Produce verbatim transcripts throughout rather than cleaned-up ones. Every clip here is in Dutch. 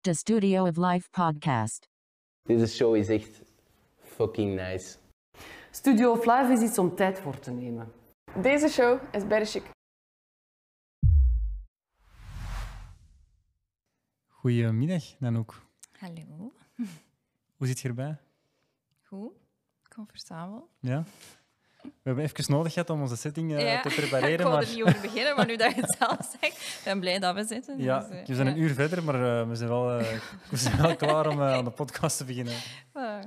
De Studio of Life podcast. Deze show is echt fucking nice. Studio of Life is iets om tijd voor te nemen. Deze show is bij de chic. Goedemiddag, Nanoek. Hallo. Hoe zit je erbij? Goed, comfortabel. Ja? We hebben even nodig gehad om onze setting uh, ja. te prepareren. Ik wou maar... er niet over beginnen, maar nu dat je het zelf zegt, ik ben blij dat we zitten. Ja, dus, uh, we zijn ja. een uur verder, maar uh, we, zijn wel, uh, we zijn wel klaar om uh, aan de podcast te beginnen. Ah.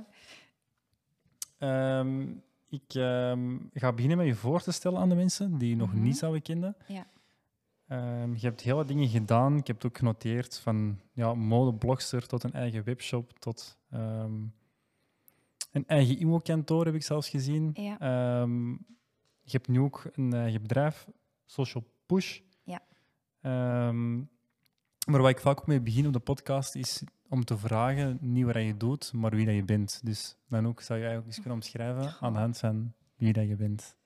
Um, ik um, ga beginnen met je voor te stellen aan de mensen die je nog Mm-hmm. niet zouden kennen. Ja. Um, je hebt heel wat dingen gedaan. Ik heb het ook genoteerd, van ja, modeblogster tot een eigen webshop, tot um, een eigen I M O-kantoor heb ik zelfs gezien. Ja. Um, je hebt nu ook een eigen bedrijf, Social Push. Ja. Um, maar waar ik vaak ook mee begin op de podcast is om te vragen, niet wat je doet, maar wie dat je bent. Dus dan ook zou je eigenlijk eens kunnen omschrijven aan de hand van wie dat je bent.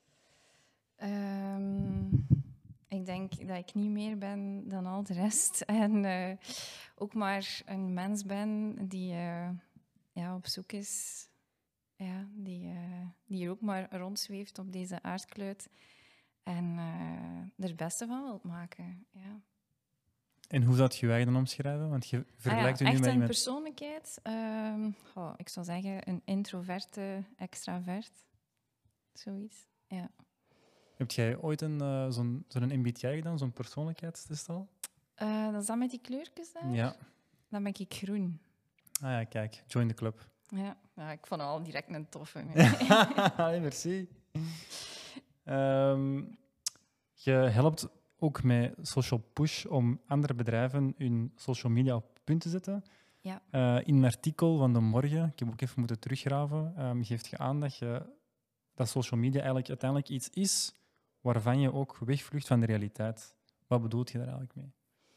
Um, ik denk dat ik niet meer ben dan al de rest. En uh, ook maar een mens ben die uh, ja, op zoek is... Ja, die, uh, die er ook maar rondzweeft op deze aardkluit en uh, er het beste van wilt maken. Ja. En hoe zou je je eigen omschrijven? Want je vergelijkt ah, ja, je nu echt met een iemand... persoonlijkheid? Um, oh, ik zou zeggen een introverte extravert. Zoiets, ja. Heb jij ooit een, uh, zo'n, zo'n M B T I gedaan, zo'n persoonlijkheidstest al? Uh, dat is dat met die kleurtjes daar? Ja. Dan ben ik groen. Ah ja, kijk, join the club. Ja, ja ik vond het al direct een toffe. Hey, merci. Um, je helpt ook met Social Push om andere bedrijven hun social media op punt te zetten. Ja. Uh, in een artikel van De Morgen, ik heb ook even moeten teruggraven, um, geeft je aan dat, je, dat social media eigenlijk uiteindelijk iets is waarvan je ook wegvlucht van de realiteit. Wat bedoelt je daar eigenlijk mee?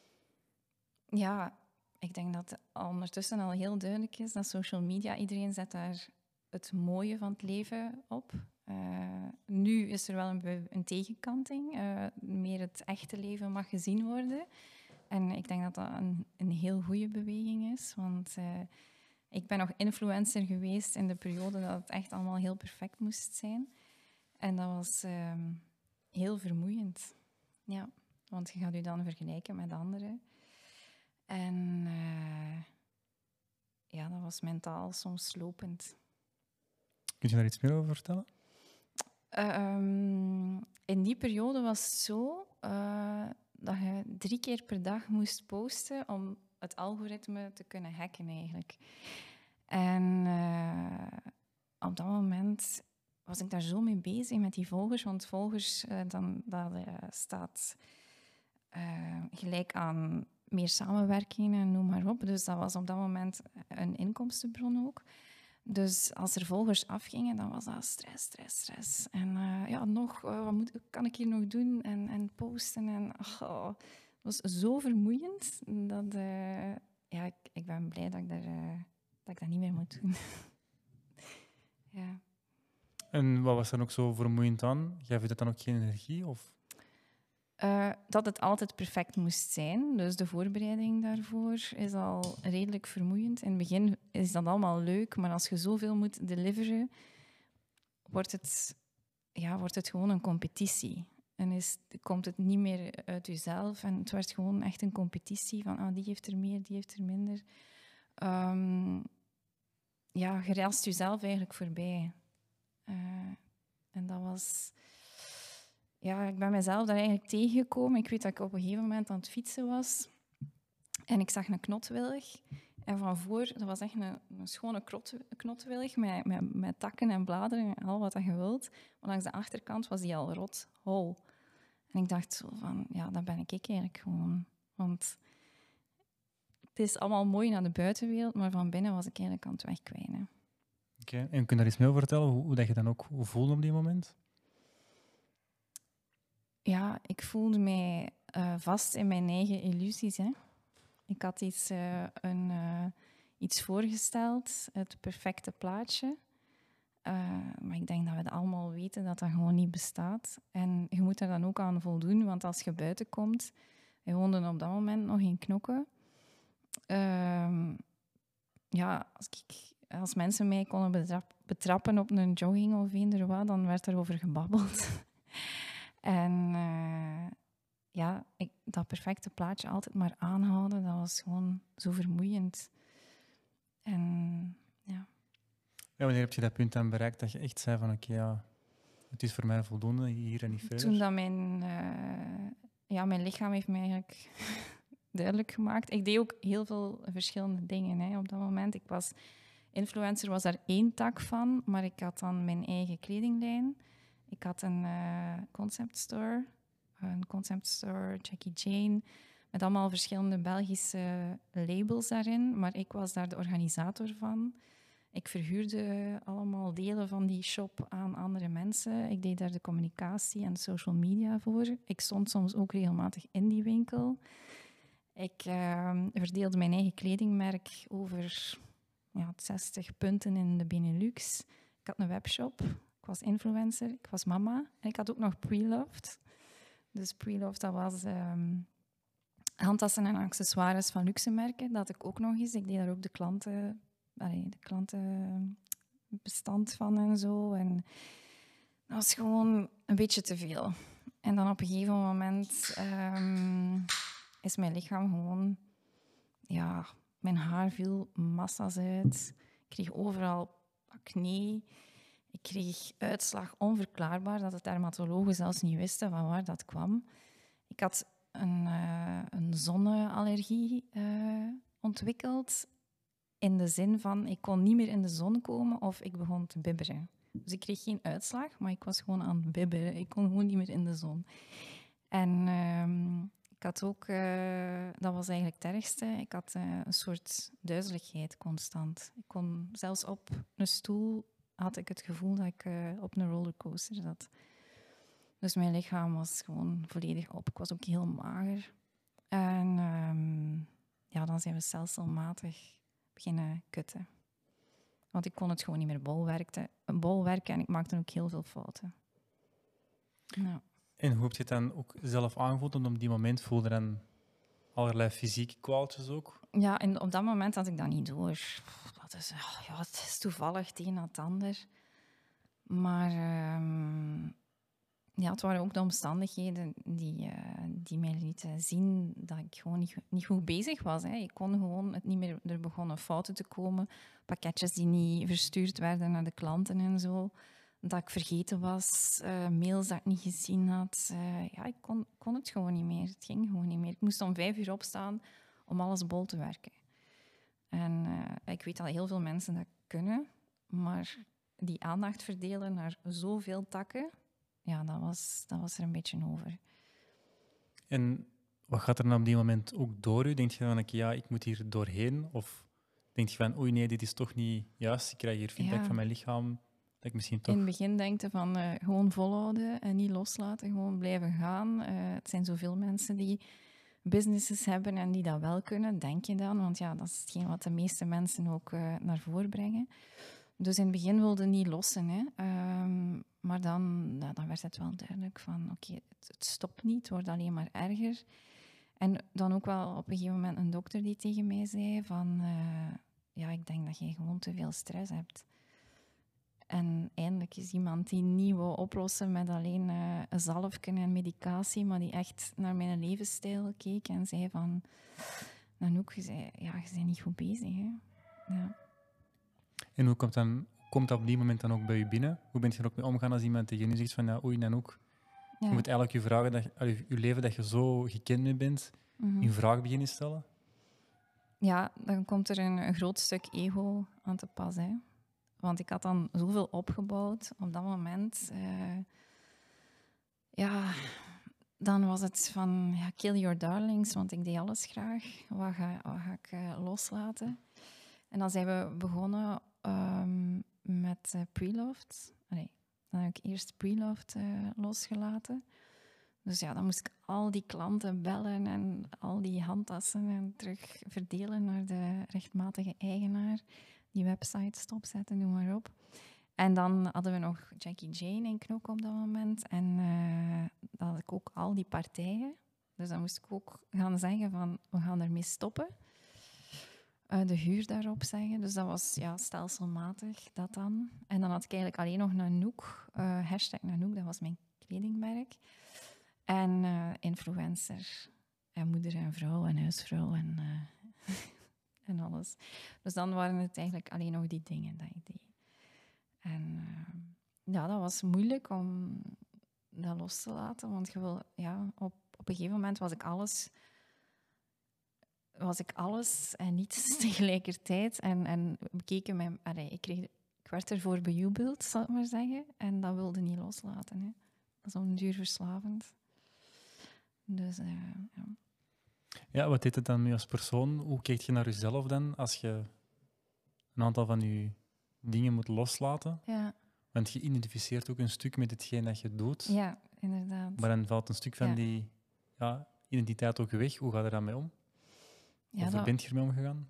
Ja, ik denk dat het ondertussen al heel duidelijk is dat social media, iedereen zet daar het mooie van het leven op. Uh, nu is er wel een, een tegenkanting. Uh, meer het echte leven mag gezien worden. En ik denk dat dat een, een heel goede beweging is. Want uh, ik ben nog influencer geweest in de periode dat het echt allemaal heel perfect moest zijn. En dat was uh, heel vermoeiend. Ja, want je gaat je dan vergelijken met anderen. En uh, ja, dat was mentaal soms slopend. Kun je daar iets meer over vertellen? Uh, um, in die periode was het zo uh, dat je drie keer per dag moest posten om het algoritme te kunnen hacken eigenlijk. En uh, op dat moment was ik daar zo mee bezig met die volgers, want volgers, uh, dan, dat uh, staat uh, gelijk aan meer samenwerking en noem maar op. Dus dat was op dat moment een inkomstenbron ook. Dus als er volgers afgingen, dan was dat stress, stress, stress. En uh, ja, nog, uh, wat moet, kan ik hier nog doen? En, en posten. En, oh, het was zo vermoeiend dat uh, ja, ik, ik ben blij dat ik, daar, uh, dat ik dat niet meer moet doen. Ja. En wat was dan ook zo vermoeiend aan? Gaf je dat dan ook geen energie? Of? Uh, dat het altijd perfect moest zijn. Dus de voorbereiding daarvoor is al redelijk vermoeiend. In het begin is dat allemaal leuk, maar als je zoveel moet deliveren, wordt het, ja, wordt het gewoon een competitie. En is, komt het niet meer uit jezelf. En het werd gewoon echt een competitie van ah, die heeft er meer, die heeft er minder. Um, ja, je raast jezelf eigenlijk voorbij. Uh, en dat was... Ja, ik ben mezelf daar eigenlijk tegengekomen. Ik weet dat ik op een gegeven moment aan het fietsen was. En ik zag een knotwillig. En van voor, dat was echt een, een schone krot, knotwillig met, met, met takken en bladeren en al wat dat je wilt. Maar langs de achterkant was die al rot, hol. En ik dacht zo van, ja, dat ben ik eigenlijk gewoon. Want het is allemaal mooi naar de buitenwereld, maar van binnen was ik eigenlijk aan het wegkwijnen. Oké, okay. En kun je daar iets meer over vertellen? Hoe, hoe dat je dan ook voelde op die moment? Ja, ik voelde mij uh, vast in mijn eigen illusies. Hè. Ik had iets, uh, een, uh, iets voorgesteld, het perfecte plaatje. Uh, maar ik denk dat we het allemaal weten dat dat gewoon niet bestaat. En je moet er dan ook aan voldoen, want als je buiten komt... We woonden op dat moment nog in Knokke. ehm, ja, als, ik, als mensen mij konden betrap, betrappen op een jogging of eender wat, dan werd er over gebabbeld. en uh, ja, ik, dat perfecte plaatje altijd maar aanhouden, dat was gewoon zo vermoeiend. En ja. Ja, wanneer heb je dat punt dan bereikt dat je echt zei van oké, okay, ja, het is voor mij voldoende, hier en niet verder? Toen dat mijn, uh, ja, mijn lichaam heeft mij eigenlijk duidelijk gemaakt. Ik deed ook heel veel verschillende dingen hè, op dat moment. Ik was influencer, was daar één tak van, maar ik had dan mijn eigen kledinglijn. Ik had een uh, concept store, een concept store Jackie Jane, met allemaal verschillende Belgische labels daarin, maar ik was daar de organisator van. Ik verhuurde allemaal delen van die shop aan andere mensen. Ik deed daar de communicatie en social media voor. Ik stond soms ook regelmatig in die winkel. Ik uh, verdeelde mijn eigen kledingmerk over ja, zestig punten in de Benelux. Ik had een webshop. Ik was influencer. Ik was mama. En ik had ook nog Preloved. Dus Preloved, dat was um, handtassen en accessoires van luxe merken. Dat had ik ook nog eens. Ik deed daar ook de klanten... Allee, de klantenbestand van en zo. En dat was gewoon een beetje te veel. En dan op een gegeven moment um, is mijn lichaam gewoon... Ja, mijn haar viel massa's uit. Ik kreeg overal acne. Ik kreeg uitslag onverklaarbaar, dat de dermatologen zelfs niet wisten van waar dat kwam. Ik had een, uh, een zonneallergie uh, ontwikkeld. In de zin van, ik kon niet meer in de zon komen of ik begon te bibberen. Dus ik kreeg geen uitslag, maar ik was gewoon aan het bibberen. Ik kon gewoon niet meer in de zon. En um, ik had ook, uh, dat was eigenlijk het ergste, ik had uh, een soort duizeligheid constant. Ik kon zelfs op een stoel, had ik het gevoel dat ik uh, op een rollercoaster zat. Dus mijn lichaam was gewoon volledig op. Ik was ook heel mager. En um, ja, dan zijn we stelselmatig beginnen kutten. Want ik kon het gewoon niet meer bolwerken, bolwerken en ik maakte ook heel veel fouten. Nou. En hoe heb je het dan ook zelf aangevoeld? Want op die moment voelde je dan allerlei fysieke kwaaltjes ook? Ja, en op dat moment had ik dat niet door. Dat is, ja, het is toevallig het een na het ander. Maar um, ja, het waren ook de omstandigheden die, uh, die mij lieten zien dat ik gewoon niet, niet goed bezig was. Hè. Ik kon gewoon het niet meer... Er begonnen fouten te komen. Pakketjes die niet verstuurd werden naar de klanten en zo. Dat ik vergeten was. Uh, mails dat ik niet gezien had. Uh, ja, ik kon, kon het gewoon niet meer. Het ging gewoon niet meer. Ik moest om vijf uur opstaan om alles bol te werken. En uh, ik weet dat heel veel mensen dat kunnen. Maar die aandacht verdelen naar zoveel takken... Ja, dat was, dat was er een beetje over. En wat gaat er dan op die moment ook door u? Denk je dan, ja, ik moet hier doorheen? Of denk je van, oei nee, dit is toch niet juist. Ik krijg hier feedback ja. van mijn lichaam. Dat ik misschien toch... In het begin denk je van uh, gewoon volhouden en niet loslaten. Gewoon blijven gaan. Uh, het zijn zoveel mensen die businesses hebben en die dat wel kunnen, denk je dan. Want ja, dat is hetgeen wat de meeste mensen ook uh, naar voren brengen. Dus in het begin wilde niet lossen, hè. Um, maar dan, ja, dan werd het wel duidelijk van, oké, okay, het, het stopt niet, het wordt alleen maar erger. En dan ook wel op een gegeven moment een dokter die tegen mij zei van, uh, ja, ik denk dat je gewoon te veel stress hebt. En eindelijk is iemand die niet wil oplossen met alleen uh, een zalfje en medicatie, maar die echt naar mijn levensstijl keek en zei van, Nanoek, je, zei, ja, je bent niet goed bezig, hè. Ja. En hoe komt, dan, komt dat op die moment dan ook bij je binnen? Hoe ben je er ook mee omgaan als iemand tegen je zegt van, ja, oei, Nanoek, ja. Je moet eigenlijk je, vragen dat je, je leven dat je zo gekend mee bent, mm-hmm. in vraag beginnen stellen? Ja, dan komt er een, een groot stuk ego aan te pas, hè. Want ik had dan zoveel opgebouwd op dat moment. Uh, ja, dan was het van, ja, kill your darlings, want ik deed alles graag. Wat ga, wat ga ik uh, loslaten? En dan zijn we begonnen um, met uh, Preloved. Nee, dan heb ik eerst Preloved uh, losgelaten. Dus ja, dan moest ik al die klanten bellen en al die handtassen en terug verdelen naar de rechtmatige eigenaar. Die website stopzetten, noem maar op. En dan hadden we nog Jackie Jane in Knook op dat moment. En uh, dan had ik ook al die partijen. Dus dan moest ik ook gaan zeggen van, we gaan ermee stoppen. uh, de huur daarop zeggen. Dus dat was ja, stelselmatig, dat dan. En dan had ik eigenlijk alleen nog Nanook, uh, hashtag Nanook, dat was mijn kledingmerk. En uh, influencer. En moeder en vrouw en huisvrouw en, uh, en alles. Dus dan waren het eigenlijk alleen nog die dingen dat ik deed. En uh, ja, dat was moeilijk om dat los te laten, want je wil, ja, op, op een gegeven moment was ik alles, was ik alles en niets tegelijkertijd. En, en bekeken mijn, allee, ik, kreeg, ik werd ervoor bejubeld, zal ik maar zeggen, en dat wilde niet loslaten. Hè. Dat is op een duur verslavend. Dus uh, ja. Ja, wat deed het dan nu als persoon? Hoe keek je naar jezelf dan als je een aantal van je dingen moet loslaten? Ja. Want je identificeert ook een stuk met hetgeen dat je doet. Ja, inderdaad. Maar dan valt een stuk van ja. die ja, identiteit ook weg. Hoe ga je daar mee om? Ja, of dat, ben je ermee omgegaan?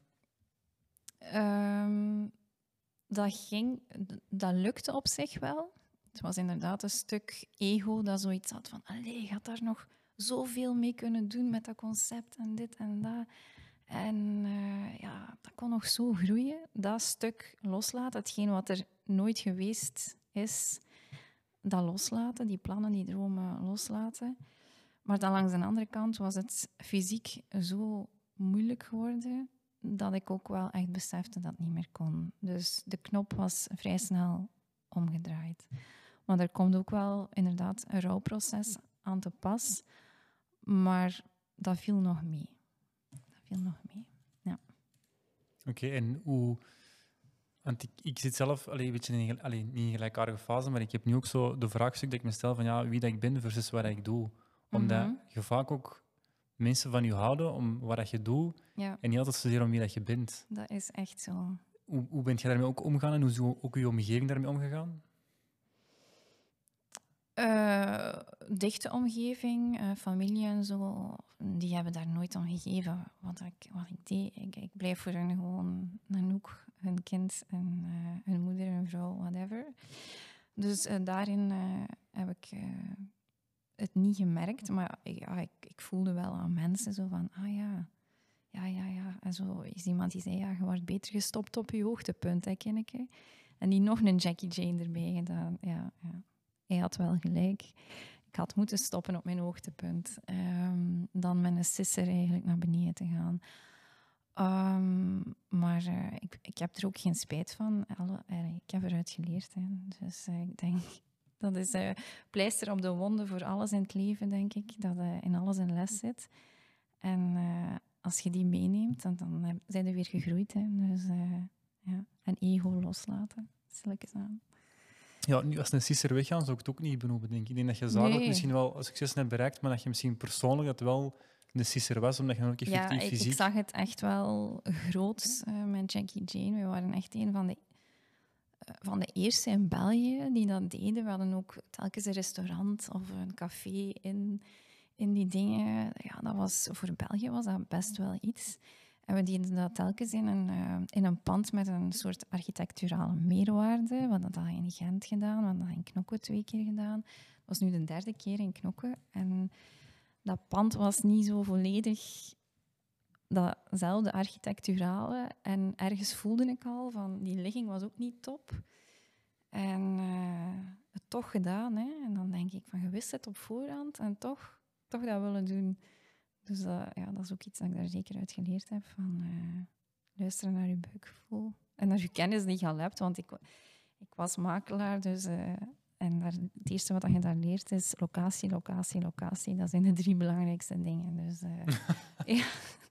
Um, dat ging... Dat lukte op zich wel. Het was inderdaad een stuk ego dat zoiets had van... Allee, je gaat daar nog zoveel mee kunnen doen met dat concept en dit en dat. En uh, ja, dat kon nog zo groeien. Dat stuk loslaten, hetgeen wat er nooit geweest is, dat loslaten, die plannen, die dromen loslaten. Maar dan langs de andere kant was het fysiek zo moeilijk geworden dat ik ook wel echt besefte dat het niet meer kon. Dus de knop was vrij snel omgedraaid. Maar er komt ook wel inderdaad een rouwproces aan te pas, maar dat viel nog mee. Dat viel nog mee, ja. Oké, okay, en hoe... Want ik, ik zit zelf allee, een beetje in, allee, niet in een gelijkaardige fase, maar ik heb nu ook zo de vraagstuk dat ik me stel van ja, wie dat ik ben versus wat ik doe. Omdat Mm-hmm. je vaak ook mensen van je houden om wat dat je doet Ja. en niet altijd zozeer om wie dat je bent. Dat is echt zo. Hoe, hoe ben je daarmee ook omgegaan en hoe is ook je omgeving daarmee omgegaan? Uh, dichte omgeving, uh, familie en zo, die hebben daar nooit om gegeven wat ik, wat ik deed. Ik, ik blijf voor hen gewoon Nanook, hun kind en uh, hun moeder en vrouw, whatever. Dus uh, daarin uh, heb ik uh, het niet gemerkt, maar ja, ik, ik voelde wel aan mensen zo van, ah ja, ja, ja, ja. En zo is iemand die zei, ja, je wordt beter gestopt op je hoogtepunt, hè, ken ik. Hè? En die nog een Jackie Jane erbij gedaan, ja, ja. Hij had wel gelijk. Ik had moeten stoppen op mijn hoogtepunt. Um, dan met een sisser eigenlijk naar beneden te gaan. Um, maar uh, ik, ik heb er ook geen spijt van. Alle, uh, ik heb eruit geleerd. Hè. Dus uh, ik denk, dat is uh, pleister op de wonden voor alles in het leven, denk ik. Dat uh, in alles een les zit. En uh, als je die meeneemt, dan, dan uh, zijn er weer gegroeid. Hè. Dus, uh, ja. En ego loslaten, stilletjes aan. Ja, nu als een sisser weggaan, zou ik het ook niet benoemen, denk ik. Ik denk dat je daar Nee. ook misschien wel succes hebt bereikt, maar dat je misschien persoonlijk dat wel de sisser was, omdat je dan ook effectief ja, ik, fysiek... ik zag het echt wel groot uh, met Jackie Jane. We waren echt een van de, uh, van de eerste in België die dat deden. We hadden ook telkens een restaurant of een café in, in die dingen. Ja, dat was, voor België was dat best wel iets. En we deden dat telkens in een, uh, in een pand met een soort architecturale meerwaarde. We hadden dat in Gent gedaan, we hadden dat in Knokke twee keer gedaan. Dat was nu de derde keer in Knokke. En dat pand was niet zo volledig datzelfde architecturale. En ergens voelde ik al van, die ligging was ook niet top. En uh, het toch gedaan. Hè? En dan denk ik van, je wist het op voorhand en toch, toch dat willen doen. Dus uh, ja, dat is ook iets dat ik daar zeker uit geleerd heb. Van uh, luisteren naar je buikgevoel. En naar je kennis die je al hebt. Want ik, ik was makelaar. Dus, uh, en daar, het eerste wat je daar leert is locatie, locatie, locatie. Dat zijn de drie belangrijkste dingen. Dus, uh, ja.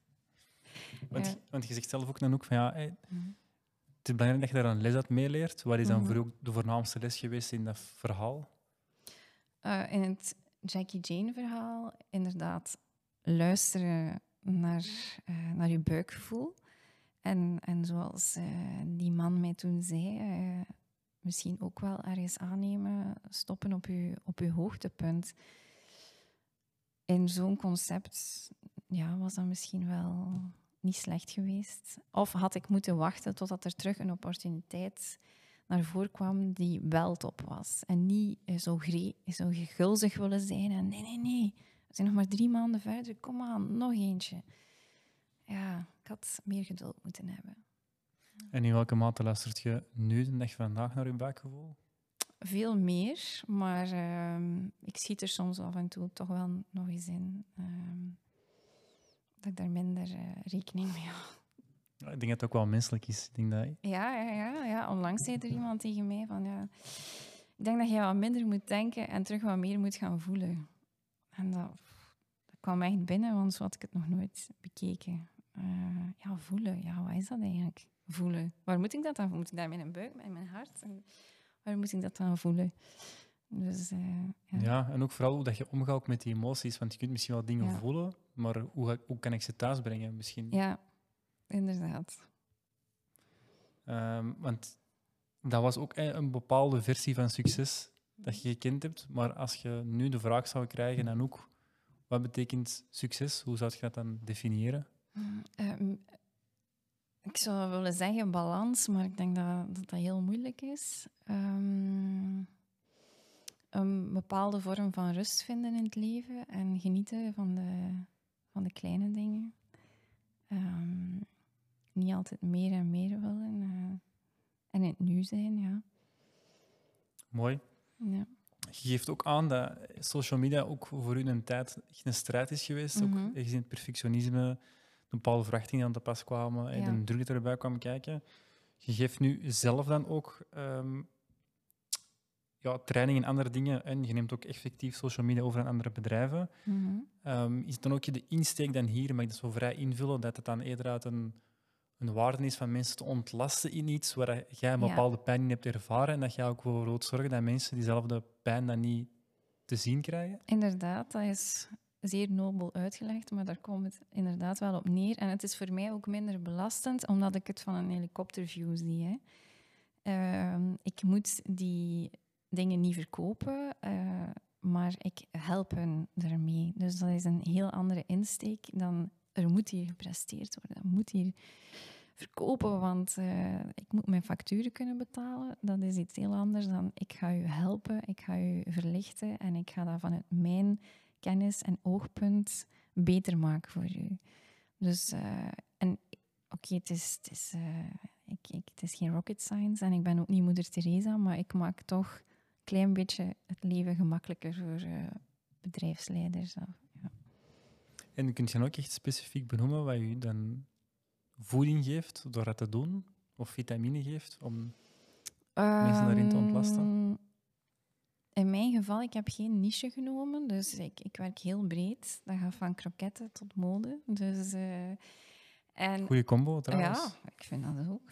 Want, ja. want je zegt zelf ook dan ook van ja, hey, Mm-hmm. het is belangrijk dat je daar een les uit meeleert. Wat is dan Mm-hmm. voor jou de voornaamste les geweest in dat verhaal? Uh, in het Jackie Jane-verhaal, inderdaad, luisteren naar, uh, naar je buikgevoel. En, en zoals uh, die man mij toen zei, uh, misschien ook wel ergens aannemen, stoppen op je, op je hoogtepunt. In zo'n concept ja, was dat misschien wel niet slecht geweest. Of had ik moeten wachten totdat er terug een opportuniteit naar voren kwam die wel top was. En niet uh, zo, gre- zo gulzig willen zijn. En nee, nee, nee. We zijn nog maar drie maanden verder. Kom aan, nog eentje. Ja, ik had meer geduld moeten hebben. En in welke mate luistert je nu de dag van vandaag naar je buikgevoel? Veel meer, maar ehm, ik schiet er soms af en toe toch wel nog eens in. ehm, dat ik daar minder eh, rekening mee hou. Ja, ik denk dat het ook wel menselijk is. Ik denk dat... Ja, ja, ja, ja. Onlangs zei er iemand tegen mij van... Ja, ik denk dat je wat minder moet denken en terug wat meer moet gaan voelen. En dat, dat kwam echt binnen, want zo had ik het nog nooit bekeken. Uh, ja, voelen. Ja, wat is dat eigenlijk? Voelen. Waar moet ik dat dan? Moet ik dat in mijn buik, in mijn hart? En waar moet ik dat dan voelen? Dus, uh, ja. ja, en ook vooral hoe dat je omgaat ook met die emoties. Want je kunt misschien wel dingen Ja. voelen, maar hoe, ga- hoe kan ik ze thuis brengen? Misschien. Ja, inderdaad. Ehm, want dat was ook een bepaalde versie van succes dat je gekend hebt. Maar als je nu de vraag zou krijgen, dan ook, wat betekent succes? Hoe zou je dat dan definiëren? Um, ik zou willen zeggen balans, maar ik denk dat dat, dat heel moeilijk is. Um, een bepaalde vorm van rust vinden in het leven en genieten van de, van de kleine dingen. Um, niet altijd meer en meer willen. Uh, en in het nu zijn, ja. Mooi. ja. Je geeft ook aan dat social media ook voor u een tijd echt een strijd is geweest. Mhm. Ook gezien het perfectionisme, de bepaalde verwachtingen die aan te pas kwamen, en Ja. de druk die erbij kwam kijken. Je geeft nu zelf dan ook um, ja, training en andere dingen en je neemt ook effectief social media over aan andere bedrijven. Mm-hmm. Um, is het dan ook de insteek dan hier, mag ik dat zo vrij invullen, dat het dan eerder uit een, een waarde is van mensen te ontlasten in iets waar jij een Ja. bepaalde pijn in hebt ervaren en dat jij ook voor wilt zorgen dat mensen diezelfde pijn dan niet te zien krijgen? Inderdaad, dat is zeer nobel uitgelegd, maar daar komt het inderdaad wel op neer. En het is voor mij ook minder belastend, omdat ik het van een helikopterview zie. Hè. Uh, ik moet die dingen niet verkopen, uh, maar ik help hen ermee. Dus dat is een heel andere insteek dan er moet hier gepresteerd worden. Er moet hier verkopen, want uh, ik moet mijn facturen kunnen betalen. Dat is iets heel anders dan ik ga u helpen, ik ga u verlichten en ik ga dat vanuit mijn kennis en oogpunt beter maken voor u. Dus, uh, en oké, okay, het is, het is, uh, ik, ik, het is geen rocket science en ik ben ook niet moeder Teresa, maar ik maak toch een klein beetje het leven gemakkelijker voor uh, bedrijfsleiders. Of, ja. En kun je dan ook echt specifiek benoemen wat je dan voeding geeft door dat te doen? Of vitamine geeft om um, mensen daarin te ontlasten? In mijn geval, ik heb geen niche genomen, dus ik, ik werk heel breed. Dat gaat van kroketten tot mode. Dus, uh, en, Goeie combo trouwens. Ja, ik vind dat ook.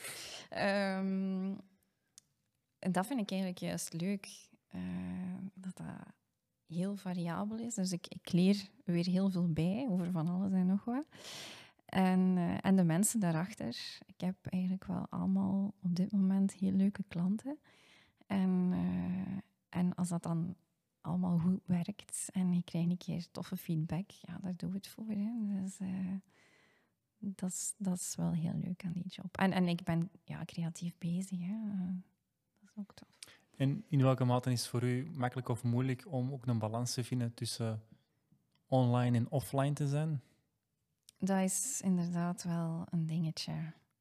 Um, en dat vind ik eigenlijk juist leuk, uh, dat dat heel variabel is. Dus ik, ik leer weer heel veel bij over van alles en nog wat. En, uh, en de mensen daarachter. Ik heb eigenlijk wel allemaal op dit moment heel leuke klanten. En... Uh, En als dat dan allemaal goed werkt en je krijgt een keer toffe feedback, ja, daar doe ik het voor. Hè. Dus uh, dat is, dat is wel heel leuk aan die job. En, en ik ben ja, creatief bezig. Hè. Uh, dat is ook tof. En in welke mate is het voor u makkelijk of moeilijk om ook een balans te vinden tussen online en offline te zijn? Dat is inderdaad wel een dingetje.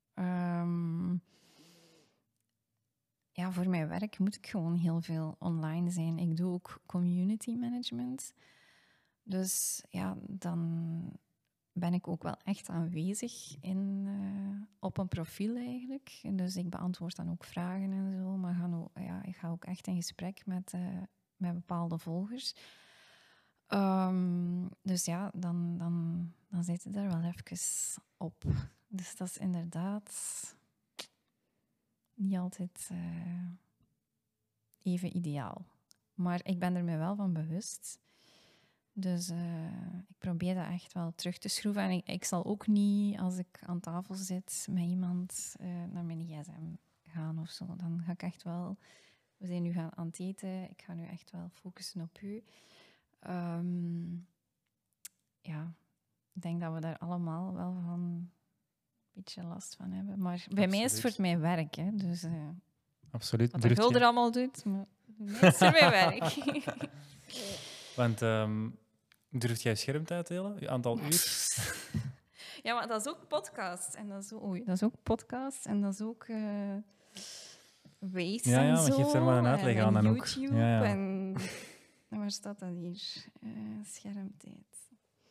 Um, Ja, voor mijn werk moet ik gewoon heel veel online zijn. Ik doe ook community management. Dus ja, dan ben ik ook wel echt aanwezig in, uh, op een profiel eigenlijk. En dus ik beantwoord dan ook vragen en zo. Maar gaan ook, ja, ik ga ook echt in gesprek met, uh, met bepaalde volgers. Um, dus ja, dan, dan, dan zit het er wel even op. Dus dat is inderdaad... niet altijd uh, even ideaal. Maar ik ben er me wel van bewust. Dus uh, ik probeer dat echt wel terug te schroeven. En ik, ik zal ook niet, als ik aan tafel zit met iemand, uh, naar mijn gsm gaan of zo. Dan ga ik echt wel... We zijn nu gaan aan het eten. Ik ga nu echt wel focussen op u. Um, ja, ik denk dat we daar allemaal wel van... beetje last van hebben. Maar bij Absoluut. mij is het voor mijn werk. Hè. Dus, uh, Absoluut. wat de Durft Gulder je... allemaal doet, maar bij mij is het voor mijn werk. Want um, durft jij schermtijd delen? Je aantal uur? Ja, maar dat is ook podcast. En dat is ook, oei, dat is ook podcast. En dat is ook uh, Waze Ja, ja, en maar zo. geef er maar een uitleg en, aan en dan ook. YouTube. Ja, ja. En, en waar staat dat hier? Uh, schermtijd.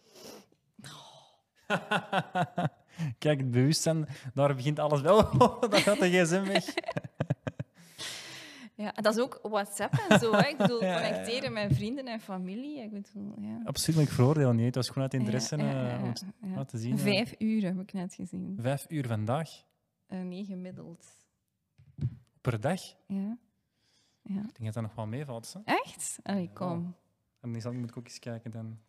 Kijk, het bewustzijn, daar begint alles wel. Dan gaat de gsm weg. Ja, dat is ook WhatsApp en zo. Hè. Ik bedoel, Ja, ja, ja. connecteren met vrienden en familie. Ik bedoel, ja. Absoluut, maar ik veroordeel niet. Het was gewoon uit interesse Ja, ja, ja, eh, om het ja. wat te zien. eh. Vijf uur heb ik net gezien. Vijf uur vandaag Uh, nee, gemiddeld. per dag. Ja. Ja. Ik denk dat dat nog wel meevalt. Hè? Echt? Allee, kom. En die zal moet ik ook eens kijken dan.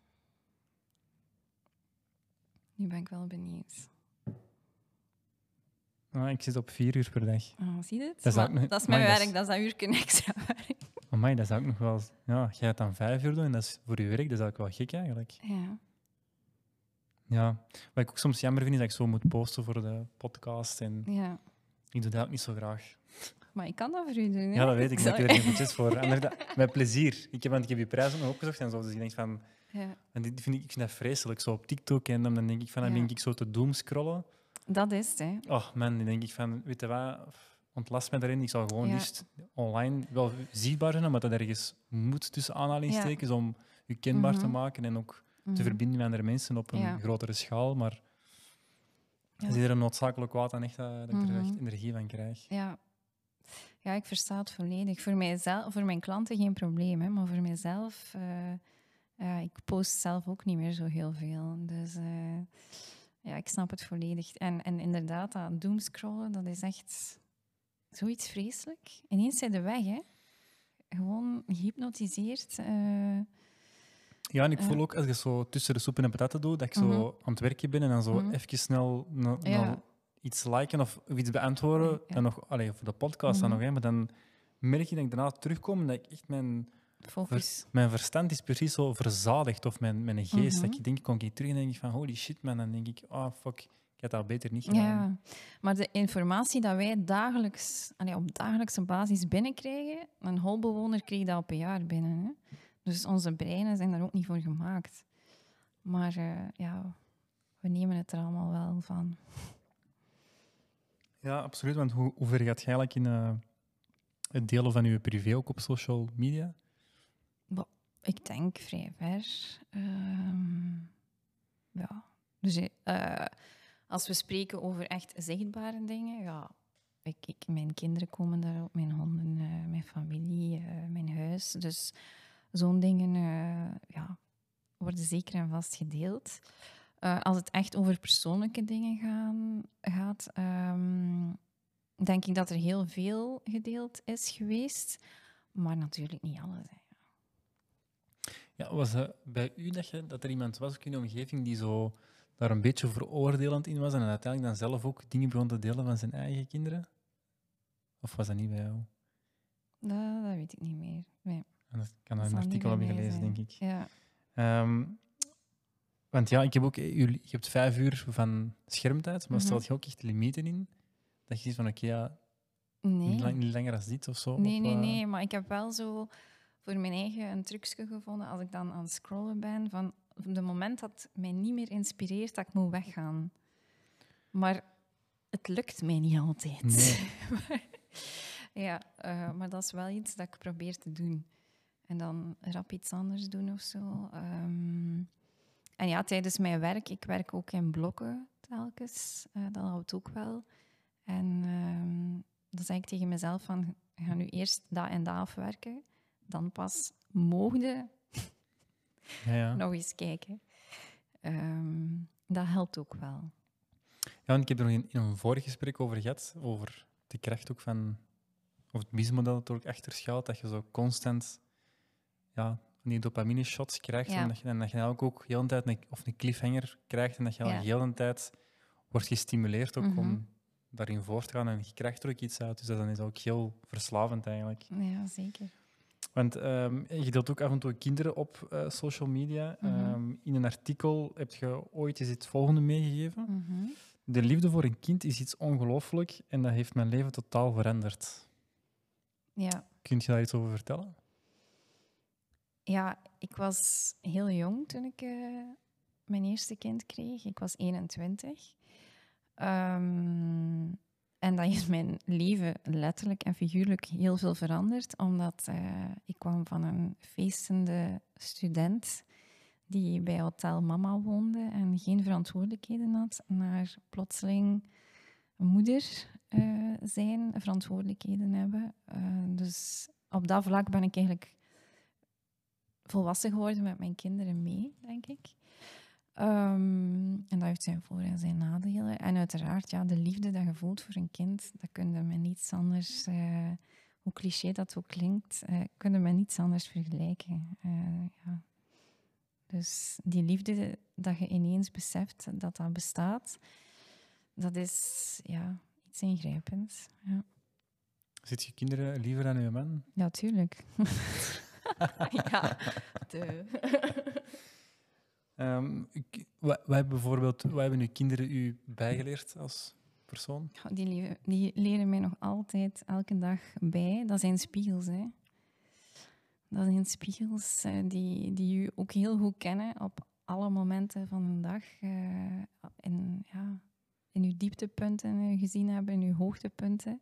Nu ben ik wel benieuwd. Ah, ik zit op vier uur per dag. Oh, zie je het? Dat is Maar ook nog- dat is mijn Amai, dat werk, is- dat is dat uurtje extra werk. Amai, dat zou ik nog wel... Ja, jij gaat dan vijf uur doen en dat is voor je werk. Dat is eigenlijk wel gek eigenlijk. Ja. Ja. Wat ik ook soms jammer vind, is dat ik zo moet posten voor de podcast. En ja. ik doe dat ook niet zo graag. Maar ik kan dat voor u doen. Hè? Ja, dat weet ik. zal- Ik doe er geen voetjes voor. En dat, met plezier. Ik heb, want ik heb je prijs ook nog opgezocht en zo. Dus ik denk van... Ja. En dit vind ik, ik vind dat vreselijk. Zo op TikTok en dan denk ik van... Dan Ja. ben ik zo te doomscrollen. Dat is het, hè. Oh man, dan denk ik van... Weet je wat? Ontlast me daarin. Ik zou gewoon Ja. liefst online wel zichtbaar zijn, maar dat ergens moet tussen aanhalingstekens om je kenbaar te Mhm. maken en ook te Mhm. verbinden met andere mensen op een Ja. grotere schaal. Maar Ja. dat is er een noodzakelijk kwaad aan echt, dat, dat ik er Mhm. echt energie van krijg. Ja. Ja, ik versta het volledig. Voor, mijzelf, voor mijn klanten geen probleem, hè, maar voor mijzelf... eh, ja, ik post zelf ook niet meer zo heel veel. Dus eh, ja, ik snap het volledig. En, en inderdaad, dat doomscrollen, dat is echt zoiets vreselijk. Ineens zijn de weg, hè. Gewoon gehypnotiseerd. eh, Ja, en ik Ja. voel ook als je zo tussen de soep en de patatten doet, dat ik zo Mhm. aan het werken ben en dan zo Mhm. even snel no- Ja. no- iets liken of, of iets beantwoorden. Ja. Dan nog, allee, voor de podcast dan Mhm. nog, hè, maar dan merk je dat ik daarna terugkom en dat ik echt mijn... focus. Mijn verstand is precies zo verzadigd, of mijn, mijn geest. Mhm. Dat ik denk, ik kom ik terug en denk ik van, holy shit, man. Dan denk ik, ah, fuck, ik had dat beter niet gedaan. Ja, maar de informatie dat wij dagelijks, allee, op dagelijkse basis binnenkrijgen, een holbewoner kreeg dat op een jaar binnen. Hè? Dus onze breinen zijn daar ook niet voor gemaakt. Maar eh, ja, we nemen het er allemaal wel van. Ja, absoluut. Want hoe, hoe ver gaat je eigenlijk in eh, het delen van je privé ook op social media? Ik denk vrij ver. Ehm, ja. Dus eh, als we spreken over echt zichtbare dingen, ja, ik, ik, mijn kinderen komen daarop, mijn honden, eh, mijn familie, eh, mijn huis. Dus zo'n dingen eh, ja, worden zeker en vast gedeeld. Eh, als het echt over persoonlijke dingen gaan, gaat, ehm, denk ik dat er heel veel gedeeld is geweest, maar natuurlijk niet alles. Hè. Ja, was het bij u dat, je, dat er iemand was ook in de omgeving die zo daar een beetje veroordelend in was en uiteindelijk dan zelf ook dingen begon te delen van zijn eigen kinderen? Of was dat niet bij jou? Dat, dat weet ik niet meer. Nee, En dat kan dat een zal niet artikel bij hebben mij gelezen, zijn. denk ik. Ja. Ehm, want ja, ik heb ook, jullie, je hebt vijf uur van schermtijd, maar Mhm. stelt je ook echt limieten in? Dat je ziet van, oké, ja, Nee. niet, lang- niet langer als dit of zo? Nee, op, nee, eh, nee. Maar ik heb wel zo voor mijn eigen een trucje gevonden als ik dan aan het scrollen ben. Van op het moment dat het mij niet meer inspireert, dat ik moet weggaan. Maar het lukt mij niet altijd. Nee. ja, eh, maar dat is wel iets dat ik probeer te doen. En dan rap iets anders doen of zo. Ehm, en ja, tijdens mijn werk, ik werk ook in blokken telkens. Eh, dat houdt ook wel. En ehm, dan zeg ik tegen mezelf van, ga nu eerst dat en dat afwerken. Dan pas mogen Ja, ja. nog eens kijken. Ehm, dat helpt ook wel. Ja, want ik heb er nog in, in een vorig gesprek over gehad, over de kracht ook van, of het businessmodel dat er ook achter schuilt, dat je zo constant ja, van die dopamine-shots krijgt Ja. en, dat je, en dat je eigenlijk ook heel de tijd een, of een cliffhanger krijgt en dat je al Ja. heel de tijd wordt gestimuleerd ook Mhm. om daarin voort te gaan en je krijgt er ook iets uit. Dus dat is ook heel verslavend eigenlijk. Ja, zeker. Want ehm, je deelt ook af en toe kinderen op eh, social media. Mhm. Ehm, in een artikel heb je ooit eens het volgende meegegeven. Mhm. De liefde voor een kind is iets ongelooflijk en dat heeft mijn leven totaal veranderd. Ja. Kun je daar iets over vertellen? Ja, ik was heel jong toen ik eh, mijn eerste kind kreeg. Ik was eenentwintig. Um, en dat is mijn leven letterlijk en figuurlijk heel veel veranderd, omdat uh, ik kwam van een feestende student die bij Hotel Mama woonde en geen verantwoordelijkheden had, naar plotseling moeder uh, zijn, verantwoordelijkheden hebben. Uh, dus op dat vlak ben ik eigenlijk volwassen geworden met mijn kinderen mee, denk ik. Um, en dat heeft zijn voor- en zijn nadelen. En uiteraard, ja, de liefde dat je voelt voor een kind, dat kun je met niets anders, uh, hoe cliché dat ook klinkt, uh, kun je met niets anders vergelijken. Uh, ja. Dus die liefde dat je ineens beseft dat dat bestaat, dat is ja, iets ingrijpends. Ja. Zit je kinderen liever aan je man? Ja, tuurlijk. ja, de... Um, ik, wat, wat hebben bijvoorbeeld, wat hebben uw kinderen u bijgeleerd als persoon? Ja, die, le- die leren mij nog altijd elke dag bij. Dat zijn spiegels, hè. Dat zijn spiegels uh, die, die u ook heel goed kennen op alle momenten van een dag. Uh, in, ja, in uw dieptepunten uh, gezien hebben, in uw hoogtepunten.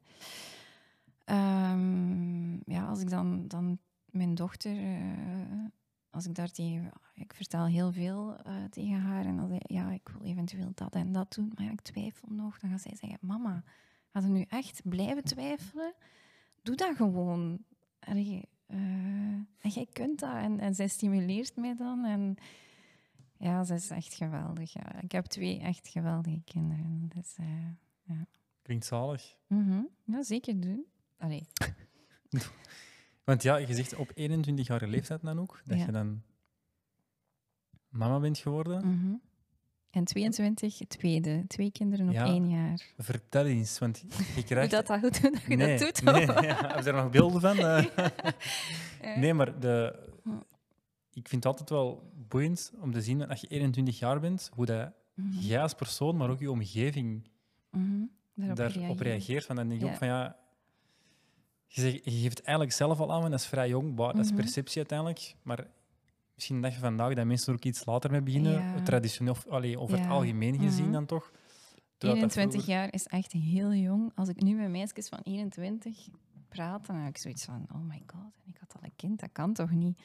Um, ja, als ik dan, dan mijn dochter... Uh, Als ik daar tegen... Ik vertel heel veel uh, tegen haar en dan zeg ik, ja, ik wil eventueel dat en dat doen, maar ja, ik twijfel nog. Dan gaat zij zeggen, mama, gaat je nu echt blijven twijfelen? Doe dat gewoon. Allee, uh, en jij kunt dat. En, en zij stimuleert mij dan. En ja, ze is echt geweldig. Ja. Ik heb twee echt geweldige kinderen. Dus, uh, ja. Klinkt zalig. Mm-hmm. Ja, zeker doen. Allee. Want ja, je zegt op eenentwintigjarige leeftijd dan ook, dat Ja. je dan mama bent geworden. Mm-hmm. En tweeëntwintig, tweede. Twee kinderen op Ja. één jaar. Vertel eens, want je Hoe krijgt... dat, dat, goed, dat je nee, dat doet? nee, ja, heb je daar nog beelden van? Uh, Ja. nee, maar de, Hm. ik vind het altijd wel boeiend om te zien, dat je eenentwintig jaar bent, hoe dat Mhm. jij als persoon, maar ook je omgeving Mhm. Daarop daarop reageren. reageert. Want dan denk je Ja. ook van ja... Je, zegt, je geeft eigenlijk zelf al aan, en dat is vrij jong, bah, dat is Mhm. perceptie uiteindelijk, maar misschien dat je vandaag dat mensen er ook iets later mee beginnen, Ja. traditioneel, of, allee, over het Ja. algemeen gezien Mhm. dan toch. Terwijl dat eenentwintig vroeger- jaar is echt heel jong. Als ik nu met meisjes van eenentwintig praat, dan heb ik zoiets van, oh my god, ik had al een kind, dat kan toch niet?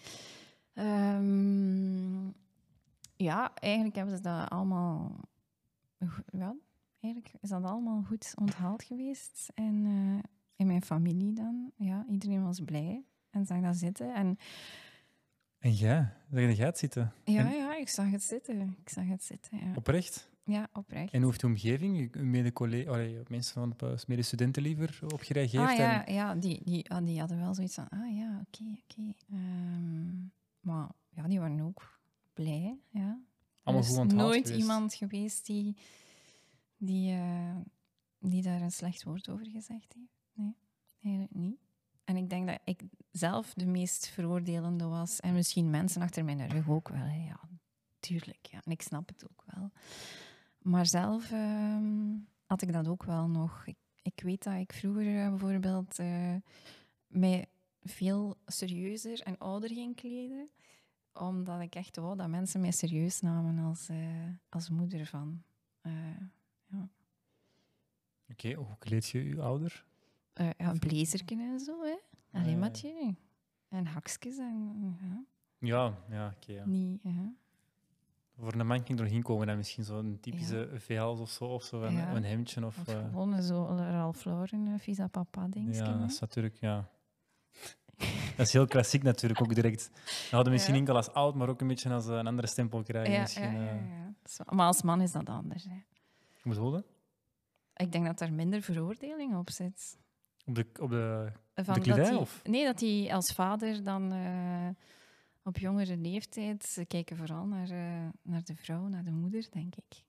Um, ja, eigenlijk hebben ze dat allemaal... Ja, eigenlijk is dat allemaal goed onthaald geweest. En uh, in mijn familie dan, ja, iedereen was blij en zag dat zitten. En En jij? Zag je jij het zitten? ja, En ja, ik zag het zitten. Ik zag het zitten, ja. oprecht? Ja, oprecht. En hoe heeft de omgeving, je- je mede-collega- allee, mensen van de medestudenten liever, op gereageerd? Ah ja, En, ja die, die, ah, die hadden wel zoiets van, ah ja, oké, okay, oké. Okay. Um, maar ja, die waren ook blij, ja. allemaal er goed is onthaald nooit geweest. iemand geweest die, die, uh, die daar een slecht woord over gezegd heeft. Nee, eigenlijk niet. En ik denk dat ik zelf de meest veroordelende was. En misschien mensen achter mijn rug ook wel. Hè. Ja, tuurlijk. Ja. En ik snap het ook wel. Maar zelf um, had ik dat ook wel nog. Ik, ik weet dat ik vroeger uh, bijvoorbeeld uh, mij veel serieuzer en ouder ging kleden. Omdat ik echt wou dat mensen mij serieus namen als, uh, als moeder van. Uh, ja. Oké, okay, hoe kleed je je ouder? Uh, ja, een blazerken en zo, hè. Alleen uh, matje. En hakjes en... Ja, ja, ja oké. Okay, ja. Niet, ja. Voor een man ging er nog in komen, dan misschien zo'n typische ja. V H's of zo, of zo een, ja. een hemdje. Of, of uh... gewoon zo Ralph Lauren, uh, Visa Papa dingetje. Ja, dat is natuurlijk, ja... Dat is heel klassiek natuurlijk, ook direct. Dan hadden we misschien ja. enkel als oud, maar ook een beetje als uh, een andere stempel krijgen. Ja, misschien, ja, ja, uh... ja. Zo, maar als man is dat anders. Hè. Hoe bedoel je? Ik denk dat daar minder veroordeling op zit. Op de, op de, Van de kledij? Die, of? Nee, dat hij als vader dan uh, op jongere leeftijd... Ze kijken vooral naar, uh, naar de vrouw, naar de moeder, denk ik.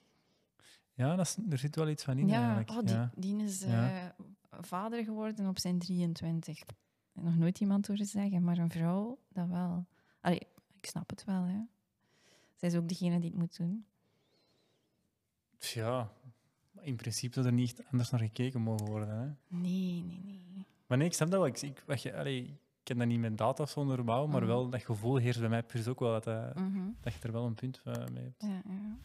Ja, dat is, er zit wel iets van in ja, eigenlijk. Oh, die, ja, die is uh, ja. vader geworden op zijn drieëntwintig. Nog nooit iemand horen zeggen, maar een vrouw, dat wel. Allee, ik snap het wel, hè. Zij is ook degene die het moet doen. Ja, in principe zou er niet anders naar gekeken mogen worden. Hè? Nee, nee, nee. Maar nee, ik snap dat wel. Ik, ik, wat je, allee, ken dat niet met data of zo onderbouwen, maar Mhm. wel dat gevoel heerst bij mij precies ook wel dat, eh, Mhm. dat je er wel een punt eh, mee hebt. Ja, ja.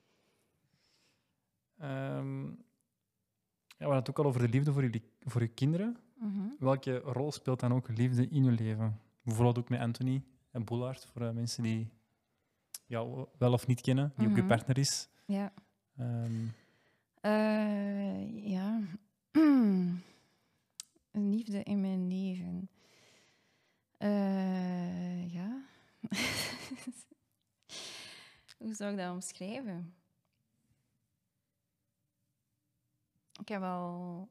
Ehm, ja, we hadden het ook al over de liefde voor, jullie, voor je kinderen. Mhm. Welke rol speelt dan ook liefde in je leven? Bijvoorbeeld ook met Anthony en Boulaert, voor eh, mensen die jou wel of niet kennen, die ook je Mhm. partner is. Ja. Ehm, Eh, ja. Een liefde in mijn leven. Eh, ja. Hoe zou ik dat omschrijven? Ik heb al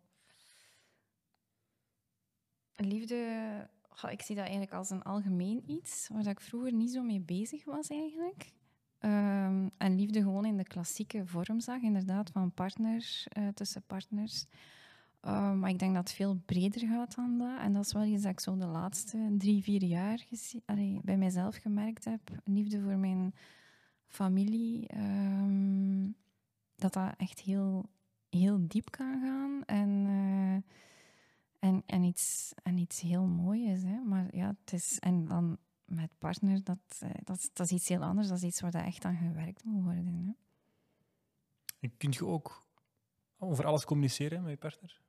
liefde. Goh, ik zie dat eigenlijk als een algemeen iets waar dat ik vroeger niet zo mee bezig was eigenlijk. Ehm, en liefde gewoon in de klassieke vorm zag, inderdaad, van partners, eh, tussen partners. Ehm, maar ik denk dat het veel breder gaat dan dat. En dat is wel iets dat ik zo de laatste drie, vier jaar gezi- allee, bij mijzelf gemerkt heb. Liefde voor mijn familie. ehm, dat dat echt heel, heel diep kan gaan. En, eh, en, en, iets, en iets heel moois is. Hè. Maar ja, het is... En dan met partner, dat, eh, dat, is- dat is iets heel anders. Dat is iets waar dat echt aan gewerkt moet worden. Hè. en kun je ook over alles communiceren met je partner?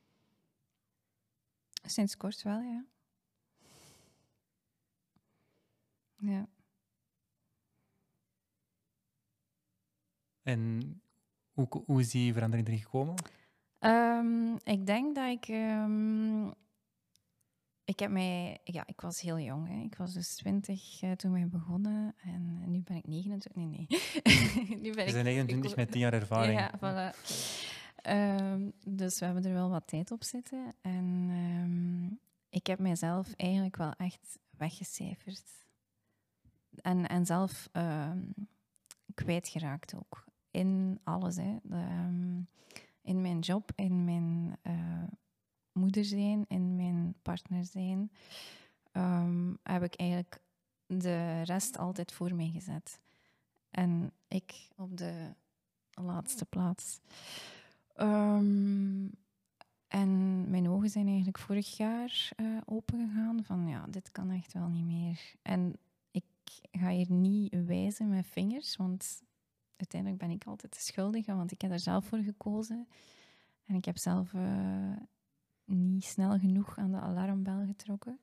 Sinds kort wel, ja. Ja. En hoe, hoe is die verandering erin gekomen? Ehm, ik denk dat ik... ehm, ik heb mij... Ja, ik was heel jong. Hè. Ik was dus twintig eh, toen wij begonnen. En nu ben ik negenentwintig. Nee, nee. nu ben Je ik... bent negenentwintig ik- met tien jaar ervaring. Ja, voilà. Ehm, dus we hebben er wel wat tijd op zitten. En ehm, ik heb mijzelf eigenlijk wel echt weggecijferd. En, en zelf ehm, kwijtgeraakt ook. In alles. Hè. De, ehm, in mijn job, in mijn eh, moeder zijn, in mijn partner zijn, ehm, heb ik eigenlijk de rest altijd voor mij gezet. En ik op de laatste plaats. Ehm, en mijn ogen zijn eigenlijk vorig jaar uh, opengegaan van ja, dit kan echt wel niet meer. En ik ga hier niet wijzen met vingers, want uiteindelijk ben ik altijd de schuldige, want ik heb er zelf voor gekozen. En ik heb zelf uh, niet snel genoeg aan de alarmbel getrokken.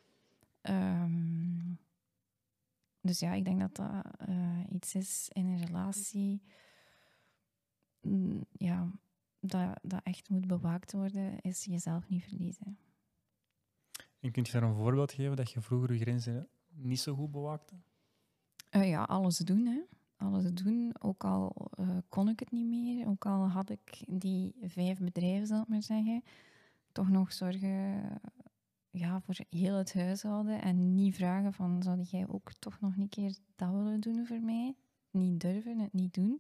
Um, dus ja, ik denk dat dat uh, iets is in een relatie... Mm, ja, dat, dat echt moet bewaakt worden, is jezelf niet verliezen. En kunt je daar een voorbeeld geven dat je vroeger je grenzen niet zo goed bewaakte? Uh, ja, alles doen, hè. Alles doen, ook al uh, kon ik het niet meer, ook al had ik die vijf bedrijven, zal ik maar zeggen, toch nog zorgen ja, voor heel het huishouden en niet vragen van, zou jij ook toch nog een keer dat willen doen voor mij? Niet durven, het niet doen.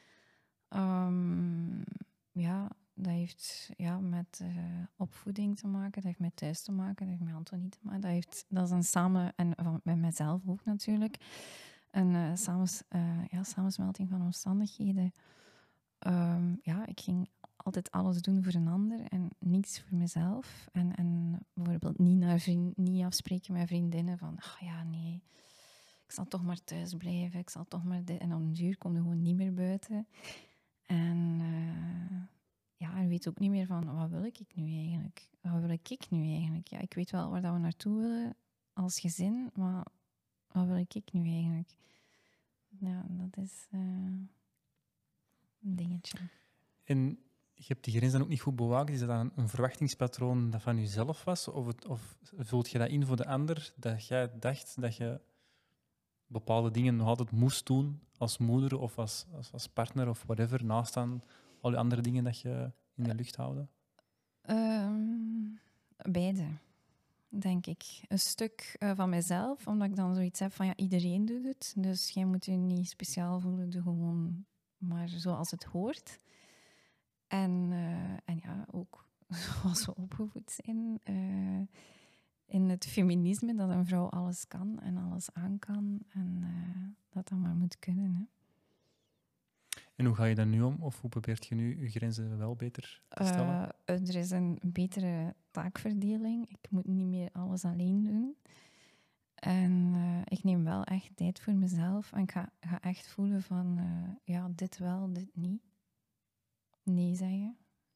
Um, ja, dat heeft ja, met uh, opvoeding te maken, dat heeft met thuis te maken, dat heeft met Anthony te maken. Dat, heeft, dat is een samen, en van, met mezelf ook natuurlijk, een uh, samens, uh, ja, samensmelting van omstandigheden. Um, ja, ik ging altijd alles doen voor een ander en niets voor mezelf. En, en bijvoorbeeld niet, naar vriend, niet afspreken met vriendinnen van, ach ja, nee, ik zal toch maar thuis blijven, ik zal toch maar dit. En om een duur kom je gewoon niet meer buiten. En uh, ja, je weet ook niet meer van, wat wil ik nu eigenlijk? Wat wil ik nu eigenlijk? Ja, ik weet wel waar dat we naartoe willen als gezin, maar wat wil ik nu eigenlijk? Ja, dat is uh, een dingetje. En je hebt die grens dan ook niet goed bewaakt. Is dat dan een verwachtingspatroon dat van jezelf was? Of, het, of vult je dat in voor de ander? Dat jij dacht dat je bepaalde dingen nog altijd moest doen als moeder of als, als, als partner of whatever, naast aan al die andere dingen dat je in de lucht houden? Um, beide, denk ik. Een stuk uh, van mezelf, omdat ik dan zoiets heb van ja, iedereen doet het. Dus jij moet je niet speciaal voelen, doe gewoon maar zoals het hoort. En, uh, en ja, ook zoals we opgevoed zijn. Uh, in het feminisme, dat een vrouw alles kan en alles aan kan. En uh, dat dat maar moet kunnen. Hè. En hoe ga je daar nu om? Of hoe probeert je nu je grenzen wel beter te stellen? Uh, er is een betere taakverdeling. Ik moet niet meer alles alleen doen. En uh, ik neem wel echt tijd voor mezelf. En ik ga, ga echt voelen van, uh, ja, dit wel, dit niet. Nee zeggen.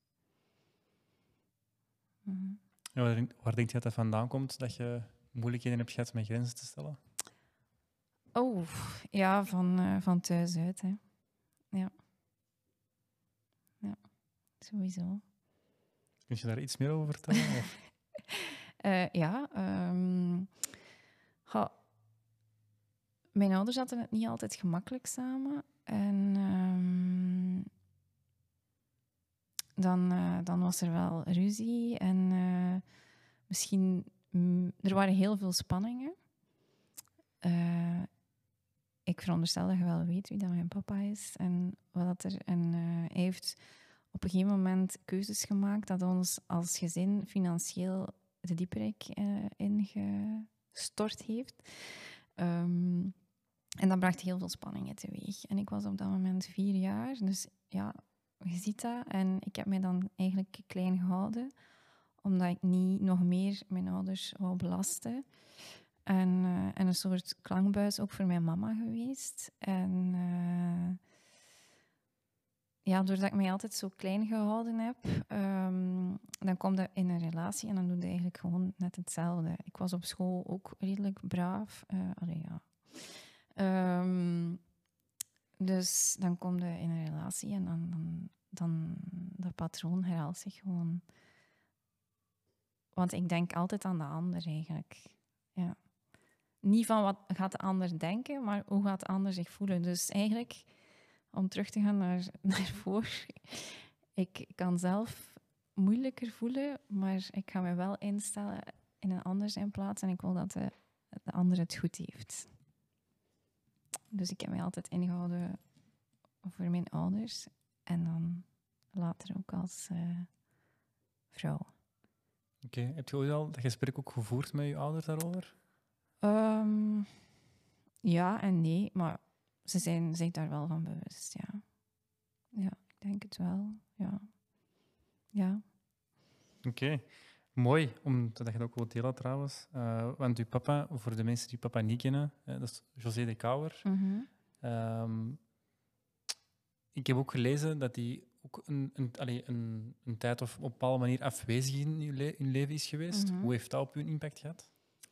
Mm-hmm. Ja, waar, waar denk je dat dat vandaan komt, dat je moeilijkheden hebt gehad met grenzen te stellen? Oh, ja, van, uh, van thuis uit, hè. Ja. Ja, sowieso. Kun je daar iets meer over vertellen? Of? uh, ja, um, ha, mijn ouders hadden het niet altijd gemakkelijk samen. En um, dan, uh, dan was er wel ruzie. En uh, misschien... Mm, er waren heel veel spanningen. Uh, ik veronderstel dat je wel weet wie dat mijn papa is. En, wat er, en uh, hij heeft op een gegeven moment keuzes gemaakt dat ons als gezin financieel de dieperik uh, ingestort heeft. Um, en dat bracht heel veel spanningen teweeg. En ik was op dat moment vier jaar. Dus ja, je ziet dat. En ik heb mij dan eigenlijk klein gehouden. Omdat ik niet nog meer mijn ouders wou belasten. En, uh, en een soort klankbuis ook voor mijn mama geweest. En uh, ja, doordat ik mij altijd zo klein gehouden heb, um, dan kom je in een relatie en dan doe je eigenlijk gewoon net hetzelfde. Ik was op school ook redelijk braaf. Uh, allee, ja. Um, dus dan kom je in een relatie en dan, dan, dan dat patroon herhaalt zich gewoon. Want ik denk altijd aan de ander eigenlijk. Ja. Niet van wat gaat de ander denken, maar hoe gaat de ander zich voelen. Dus eigenlijk, om terug te gaan naar, naar voor, ik kan zelf moeilijker voelen, maar ik ga me wel instellen in een ander zijn plaats en ik wil dat de, de ander het goed heeft. Dus ik heb mij altijd ingehouden voor mijn ouders en dan later ook als uh, vrouw. Oké, okay. Heb je ooit al dat gesprek ook gevoerd met je ouders daarover? Um, ja en nee, maar ze zijn zich daar wel van bewust, ja. Ja, ik denk het wel, ja. Ja. Oké, okay. Mooi, omdat je dat ook wilt delen trouwens. Uh, want uw papa, voor de mensen die papa niet kennen, uh, dat is José de Kouwer. Mm-hmm. Um, ik heb ook gelezen dat hij ook een, een, allez, een, een tijd of op een bepaalde manier afwezig in uw, le- in uw leven is geweest. Mm-hmm. Hoe heeft dat op u een impact gehad?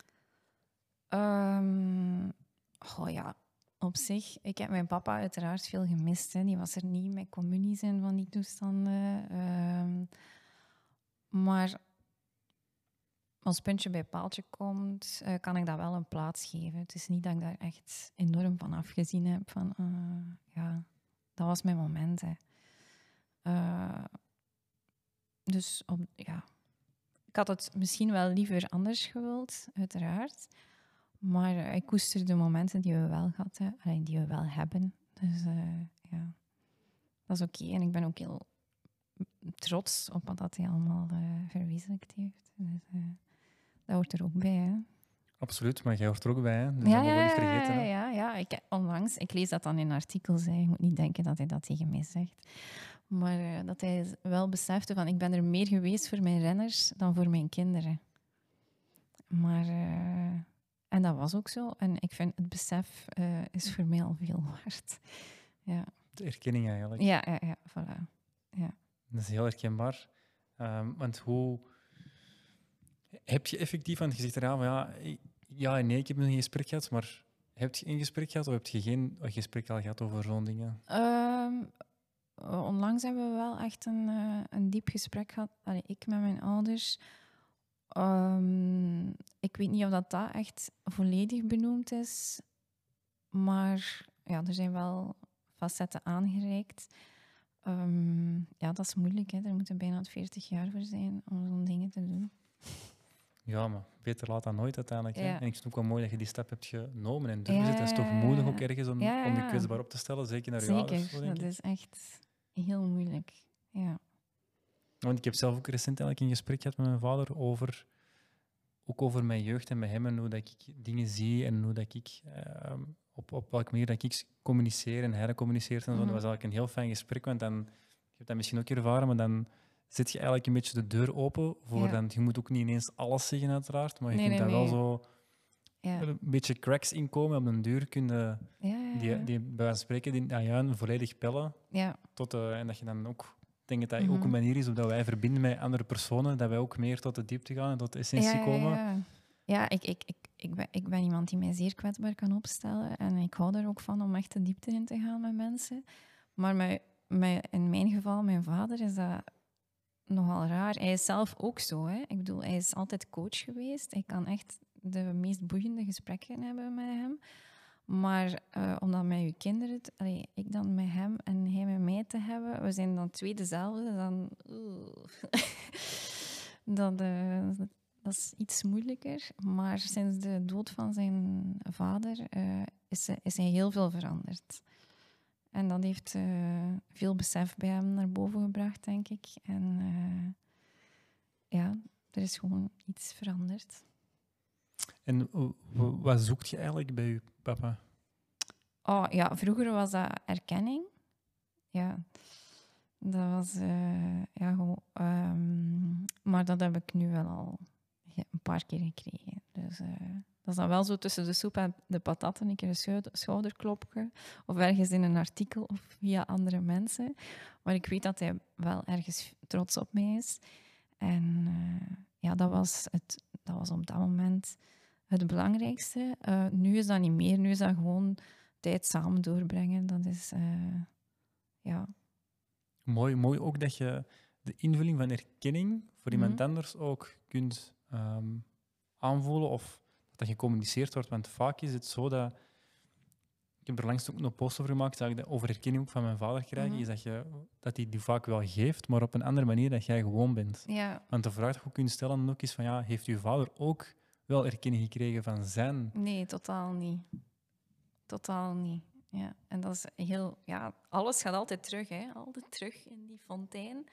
Um, oh ja, op zich. Ik heb mijn papa uiteraard veel gemist. Hè. Die was er niet met communies en van die toestanden. Um, maar als puntje bij paaltje komt, uh, kan ik dat wel een plaats geven. Het is niet dat ik daar echt enorm van afgezien heb. Van, uh, ja, dat was mijn moment. Hè. Uh, dus op, ja, ik had het misschien wel liever anders gewild, uiteraard. Maar uh, ik koester de momenten die we wel hadden, alleen die we wel hebben. Dus uh, ja, dat is oké. Okay. En ik ben ook heel trots op wat dat hij allemaal uh, verwezenlijkt heeft. Dus uh, dat hoort er ook bij, hè. Absoluut, maar jij hoort er ook bij, hè? Dus ja, dat mogen we niet ja, vergeten. Ja, hè? ja, ja. Ik, onlangs, ik lees dat dan in artikels. Hè. Je moet niet denken dat hij dat tegen mij zegt. Maar uh, dat hij wel besefte van, ik ben er meer geweest voor mijn renners dan voor mijn kinderen. Maar... Uh, En dat was ook zo. En ik vind het besef uh, is voor mij al veel waard. Ja. De erkenning eigenlijk. Ja, ja, ja, voilà. Ja. Dat is heel herkenbaar. Um, want hoe... Heb je effectief, want je zegt eraan van ja, ja en nee, ik heb nog geen gesprek gehad, maar heb je een gesprek gehad of heb je geen gesprek al gehad over zo'n dingen? Um, onlangs hebben we wel echt een, uh, een diep gesprek gehad. Allee, ik met mijn ouders... Um, ik weet niet of dat, dat echt volledig benoemd is, maar ja, er zijn wel facetten aangereikt. Um, ja, dat is moeilijk, hè. Er moeten bijna veertig jaar voor zijn om zo'n dingen te doen. Ja, maar beter laat dan nooit uiteindelijk. Hè? Ja. En ik vind het ook wel mooi dat je die stap hebt genomen en durven ja, zitten. Het is toch moeilijk ook ergens om, ja, ja. om je kwetsbaar op te stellen, zeker naar je Zeker, ouders. Zo, denk dat ik. is echt heel moeilijk. Ja. Want ik heb zelf ook recent eigenlijk een gesprek gehad met mijn vader over, ook over mijn jeugd en met hem en hoe dat ik dingen zie en hoe dat ik uh, op, op welke manier dat ik communiceer en hij communiceert en zo. Mhm. Dat was eigenlijk een heel fijn gesprek, want dan, je hebt dat misschien ook ervaren, maar dan zet je eigenlijk een beetje de deur open voor Ja. dan, je moet ook niet ineens alles zeggen uiteraard, maar je Nee, kunt nee, daar wel nee. zo Ja. een beetje cracks inkomen. Op een duur kun je Ja, ja, die, ja. die bij wijze van spreken die ajuin volledig pellen. Ja. Tot, eh, en dat je dan ook, ik denk dat dat Mhm. ook een manier is dat wij verbinden met andere personen, dat wij ook meer tot de diepte gaan en tot de essentie ja, ja, komen. Ja, ja ik, ik, ik, ik, ben, ik ben iemand die mij zeer kwetsbaar kan opstellen. En ik hou er ook van om echt de diepte in te gaan met mensen. Maar met, met, in mijn geval, mijn vader, is dat nogal raar. Hij is zelf ook zo. Hè. Ik bedoel, hij is altijd coach geweest. Hij kan echt de meest boeiende gesprekken hebben met hem. Maar uh, om dat met je kinderen, te, allee, ik dan met hem en hij met mij te hebben, we zijn dan twee dezelfde, dan... dat, uh, dat is iets moeilijker. Maar sinds de dood van zijn vader uh, is, is hij heel veel veranderd. En dat heeft uh, veel besef bij hem naar boven gebracht, denk ik. En uh, ja, er is gewoon iets veranderd. En uh, wat zoekt je eigenlijk bij je papa? Oh ja, vroeger was dat erkenning. Ja, dat was... Uh, ja, gewoon, um, maar dat heb ik nu wel al een paar keer gekregen. Dus uh, dat is dan wel zo tussen de soep en de patatten, een keer een schouder, schouderklopje. Of ergens in een artikel of via andere mensen. Maar ik weet dat hij wel ergens trots op mij is. En uh, ja, dat was, het, dat was op dat moment het belangrijkste. Uh, nu is dat niet meer. Nu is dat gewoon tijd samen doorbrengen. Dat is, uh, ja... Mooi, mooi ook dat je de invulling van erkenning voor iemand Mm-hmm. anders ook kunt um, aanvoelen of dat gecommuniceerd wordt. Want vaak is het zo dat... Ik heb er langs ook een post over gemaakt, dat ik dat over erkenning ook van mijn vader krijg, Mm-hmm. is dat hij dat die, die vaak wel geeft, maar op een andere manier dat jij gewoon bent. Ja. Want de vraag die je kunt stellen dan ook is van, ja, heeft uw vader ook wel erkenning gekregen van zijn... Nee, totaal niet. Totaal niet. Ja, en dat is heel... Ja, alles gaat altijd terug, hè. Altijd terug in die fontein.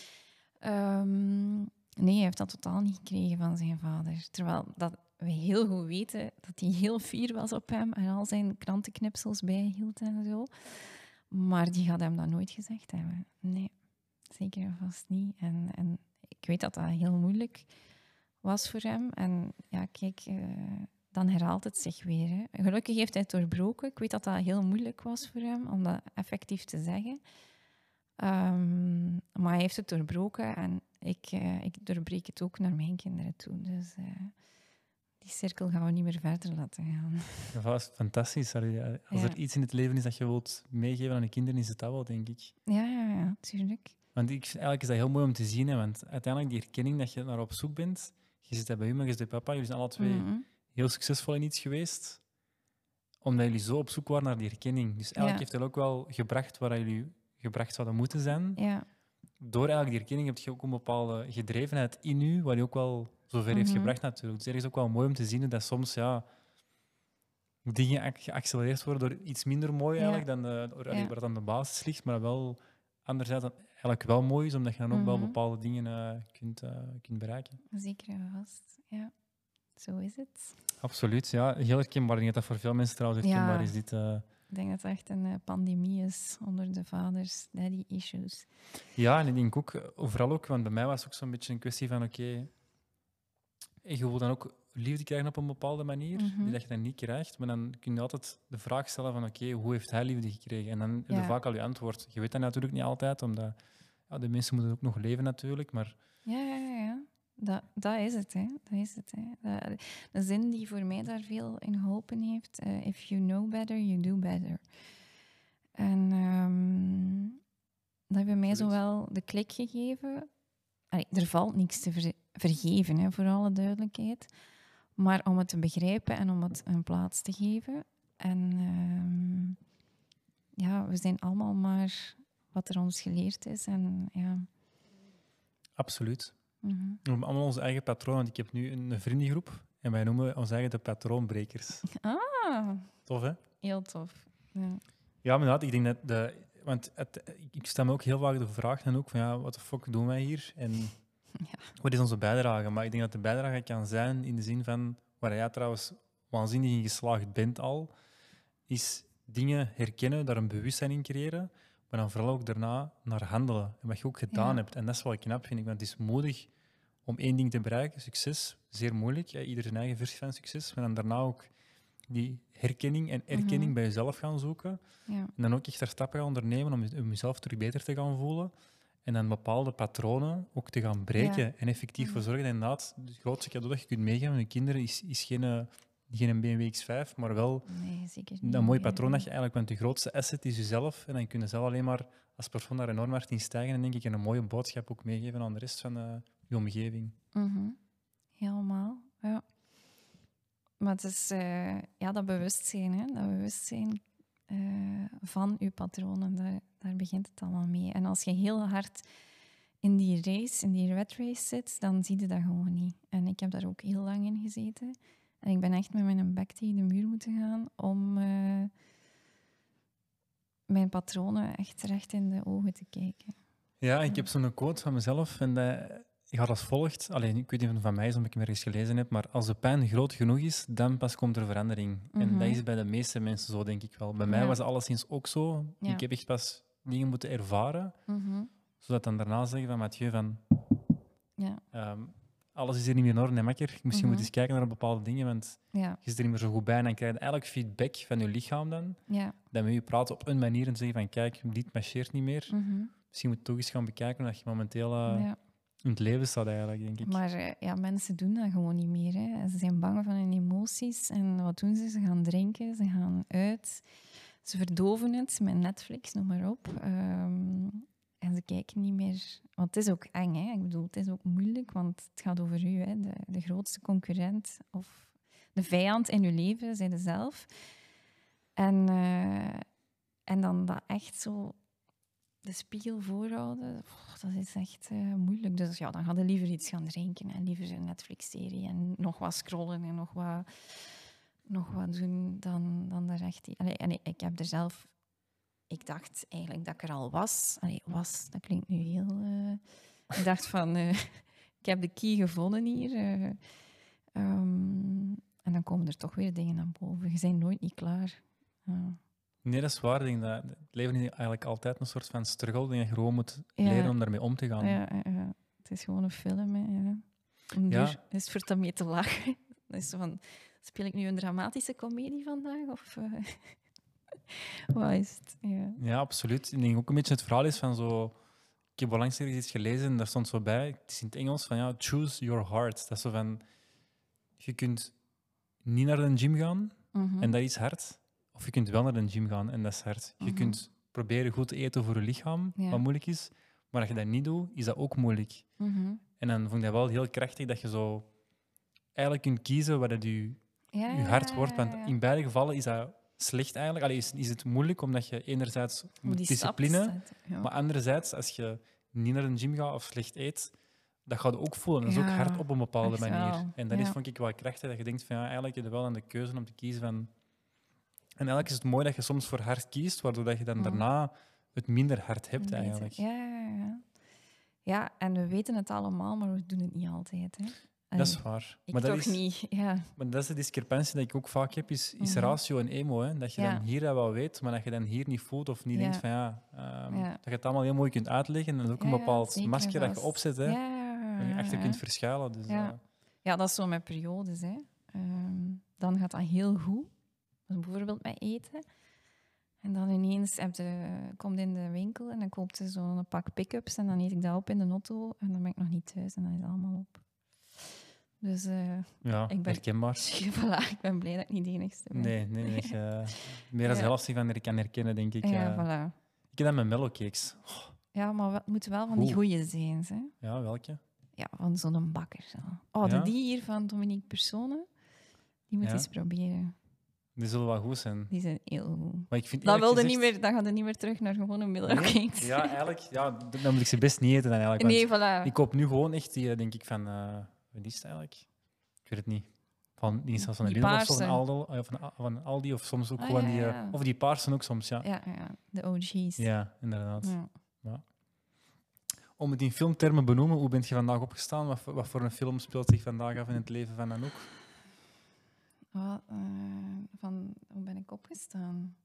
Um, nee, hij heeft dat totaal niet gekregen van zijn vader. Terwijl dat we heel goed weten dat hij heel fier was op hem en al zijn krantenknipsels bijhield en zo. Maar die gaat hem dat nooit gezegd hebben. Nee, zeker en vast niet. En, en ik weet dat dat heel moeilijk was voor hem. En ja, kijk... Uh, dan herhaalt het zich weer. Hè. Gelukkig heeft hij het doorbroken. Ik weet dat dat heel moeilijk was voor hem, om dat effectief te zeggen. Um, maar hij heeft het doorbroken en ik, uh, ik doorbreek het ook naar mijn kinderen toe. Dus uh, die cirkel gaan we niet meer verder laten gaan. Ja, dat is fantastisch. Als Ja. er iets in het leven is dat je wilt meegeven aan je kinderen, is het dat wel, denk ik. Ja, ja, ja, tuurlijk. Want ik vind, eigenlijk is dat heel mooi om te zien, hè, want uiteindelijk die erkenning dat je naar op zoek bent, je zit dat bij u, maar je zit bij papa, jullie zijn alle twee... Mm-hmm. heel succesvol in iets geweest, omdat jullie zo op zoek waren naar die erkenning. Dus eigenlijk Ja. heeft dat ook wel gebracht waar jullie gebracht zouden moeten zijn. Ja. Door eigenlijk die erkenning heb je ook een bepaalde gedrevenheid in u, wat je ook wel zover mm-hmm. heeft gebracht natuurlijk. Dus er is ook wel mooi om te zien dat soms ja, dingen geaccelereerd worden door iets minder mooi eigenlijk, ja. dan de, door, ja. waar dan de basis ligt, maar wel anderzijds dan eigenlijk wel mooi is, omdat je dan ook mm-hmm. wel bepaalde dingen uh, kunt, uh, kunt bereiken. Zeker en vast, ja. Zo is het. Absoluut, ja. Heel herkenbaar. Ik denk dat dat voor veel mensen trouwens herkenbaar ja. is. Dit, uh... Ik denk dat het echt een uh, pandemie is onder de vaders, daddy issues. Ja, en ik denk ook, overal ook, want bij mij was het ook zo'n beetje een kwestie van, oké, okay, je wil dan ook liefde krijgen op een bepaalde manier, mm-hmm. die dat je dan niet krijgt, maar dan kun je altijd de vraag stellen van, oké, okay, hoe heeft hij liefde gekregen? En dan ja. heb je vaak al je antwoord. Je weet dat natuurlijk niet altijd, omdat ja, de mensen moeten ook nog leven natuurlijk, maar... Ja, ja, ja. Dat, dat is het, hè. Dat is het, hè. De, de zin die voor mij daar veel in geholpen heeft, uh, if you know better, you do better. En um, dat heeft bij mij zowel de klik gegeven... Allee, er valt niks te ver, vergeven, hè, voor alle duidelijkheid. Maar om het te begrijpen en om het een plaats te geven. En um, ja, we zijn allemaal maar wat er ons geleerd is. En, ja. Absoluut. Mm-hmm. We hebben allemaal onze eigen patroon. Want ik heb nu een vriendengroep en wij noemen ons eigen de patroonbrekers. Ah. Tof, hè? Heel tof. Ja, ja maar inderdaad, ik denk dat... De, want het, ik stel me ook heel vaak de vraag dan ook van ja, wat de fuck doen wij hier? En ja. wat is onze bijdrage? Maar ik denk dat de bijdrage kan zijn in de zin van, waar jij trouwens waanzinnig in geslaagd bent al, is dingen herkennen, daar een bewustzijn in creëren, maar dan vooral ook daarna naar handelen. En wat je ook gedaan Ja. hebt. En dat is wat ik knap vind. Want het is moedig om één ding te bereiken, succes, zeer moeilijk. Hè? Ieder zijn eigen versie van succes. Maar dan daarna ook die herkenning en erkenning Mhm. bij jezelf gaan zoeken. Ja. En dan ook echt er stappen gaan ondernemen om, je- om jezelf terug beter te gaan voelen. En dan bepaalde patronen ook te gaan breken. Ja. En effectief voor Mhm. zorgen dat inderdaad het grootste cadeau dat je kunt meegeven aan je kinderen is, is geen, eh, geen B M W X vijf, maar wel Nee, zeker niet. dat mooie Nee. patroon dat je eigenlijk... Want je grootste asset is jezelf. En dan kun je zelf alleen maar als persoon daar enorm hard in stijgen. En denk ik een mooie boodschap ook meegeven aan de rest van eh, je omgeving. Mhm. Helemaal, ja. Maar het is eh, ja, dat bewustzijn, hè? Dat bewustzijn eh, van je patronen, daar, daar begint het allemaal mee. En als je heel hard in die race, in die red race zit, dan zie je dat gewoon niet. En ik heb daar ook heel lang in gezeten. En ik ben echt met mijn bek tegen de muur moeten gaan om eh, mijn patronen echt recht in de ogen te kijken. Ja, ik heb zo'n quote van mezelf en dat gaat als volgt. Alleen, ik weet niet of het van mij is, omdat ik hem ergens gelezen heb, maar als de pijn groot genoeg is, dan pas komt er verandering. En Mhm. dat is bij de meeste mensen zo, denk ik wel. Bij mij Ja. was het alleszins ook zo. Ja. Ik heb echt pas dingen moeten ervaren, Mhm. zodat dan daarna zeggen van Mathieu van... Ja, ehm, alles is hier niet meer in orde en makker. Misschien Mhm. moet je eens kijken naar bepaalde dingen, want ja, je zit er niet meer zo goed bij. En dan krijg je eigenlijk feedback van je lichaam dan. ja. Dat met je praat op een manier en zeggen van kijk, dit marcheert niet meer. Mhm. Misschien moet je toch eens gaan bekijken hoe dat je momenteel eh, ja. in het leven staat eigenlijk, denk ik. Maar eh, ja, mensen doen dat gewoon niet meer. Hè. Ze zijn bang van hun emoties. En wat doen ze? Ze gaan drinken, ze gaan uit. Ze verdoven het met Netflix, noem maar op. Ehm, en ze kijken niet meer... Want het is ook eng, hè. Ik bedoel, het is ook moeilijk, want het gaat over u. Hè. De, de grootste concurrent of de vijand in uw leven, zijn zelf. En, eh, en dan dat echt zo... de spiegel voorhouden, pff, dat is echt eh, moeilijk. Dus ja, dan ga je liever iets gaan drinken en liever een Netflix-serie en nog wat scrollen en nog wat, nog wat doen dan, dan daar echt... Allee, en ik, ik heb er zelf... Ik dacht eigenlijk dat ik er al was. Allee, was, dat klinkt nu heel... eh, ik dacht van, eh, ik heb de key gevonden hier. eh, ehm, en dan komen er toch weer dingen naar boven. Je bent nooit niet klaar. Ja. Nee, dat is waar. Ik denk dat het leven is eigenlijk altijd een soort van struggle. Ik denk dat je gewoon moet Ja. leren om daarmee om te gaan. Ja, ja, ja. Het is gewoon een film. Hè, ja. Een Ja. duur is voor daarmee te lachen. Dat is zo van, speel ik nu een dramatische komedie vandaag? Of eh, wat is het? Ja. Ja, absoluut. Ik denk ook een beetje het verhaal is van zo... Ik heb onlangs ergens iets gelezen en daar stond zo bij, het is in het Engels, van ja, choose your heart. Dat is zo van... Je kunt niet naar de gym gaan Mhm. en dat is hard. Of je kunt wel naar de gym gaan en dat is hard. Je Mhm. kunt proberen goed te eten voor je lichaam, Ja. wat moeilijk is. Maar als je dat niet doet, is dat ook moeilijk. Mhm. En dan vond ik dat wel heel krachtig dat je zo eigenlijk kunt kiezen wat het je, Ja, je hart wordt. Want ja, ja. in beide gevallen is dat slecht eigenlijk. Allee, is, is het moeilijk omdat je enerzijds Om moet die stap te discipline, zetten, ja. maar anderzijds als je niet naar de gym gaat of slecht eet, dat gaat je ook voelen. Dat is ook Ja, hard op een bepaalde echt manier. wel. En dat is, Ja. vond ik wel krachtig, dat je denkt van ja, eigenlijk heb je wel aan de keuze om te kiezen van... En eigenlijk is het mooi dat je soms voor hard kiest, waardoor dat je dan Mhm. daarna het minder hard hebt Beter. eigenlijk. Ja, ja, ja. Ja, en we weten het allemaal, maar we doen het niet altijd. Hè. Dat is Allee, waar. ik maar dat toch is, niet. Ja. Maar dat is de discrepantie die ik ook vaak heb, is, is Mhm. ratio en emo. Hè? Dat je Ja. dan hier dat wel weet, maar dat je dan hier niet voelt of niet Ja. denkt van ja, ehm, Ja. dat je het allemaal heel mooi kunt uitleggen. En dat is ook een Ja, ja, bepaald zeker en masker dat je vast. opzet, hè, Ja, waar je achter ja. kunt verschuilen. Dus, Ja. eh, Ja, dat is zo met periodes. Hè. Ehm, dan gaat dat heel goed. Dus bijvoorbeeld met eten. En dan ineens heb je, komt in de winkel en dan koopt ze zo'n pak pick-ups en dan eet ik dat op in de auto en dan ben ik nog niet thuis en dan is het allemaal op. Dus eh, ja, Ik ben- herkenbaar. voilà, ik ben blij dat ik niet de enigste ben. Nee, nee, nee. je- meer dan de Ja. helft zich van er kan herkennen, denk ik. Ja, eh. voilà. Ik heb dat met mellowcakes. Ja, maar het moeten wel van die Goed. goeie zijn. Hè? Ja, welke? Ja, van zo'n bakker. Zo. Oh, Ja? de die hier van Dominique Persone, die moet Ja? je eens proberen. Die zullen wel goed zijn. Die zijn heel goed. Maar ik vind Dan, eerlijk wilde niet gezegd- meer, dan gaat het niet meer terug naar gewone Nee? mellowcakes. Ja, eigenlijk. Ja, d- dan moet ik ze best niet eten dan eigenlijk. want Nee, voilà. Ik koop nu gewoon echt die, eh, denk ik, van... eh wat is het eigenlijk? Ik weet het niet. Van, die is zelfs van de Die Lidl of zo, van paarse. Aldi, eh, van, van Aldi, of soms ook Ah, gewoon ja, die... eh, ja. Of die paarsen ook soms, ja. Ja, ja, de O G's. Ja, inderdaad. Ja. Om het in filmtermen benoemen, hoe bent je vandaag opgestaan? Wat voor, wat voor een film speelt zich vandaag af in het leven van Anouk? Wat, eh, van, hoe ben ik opgestaan?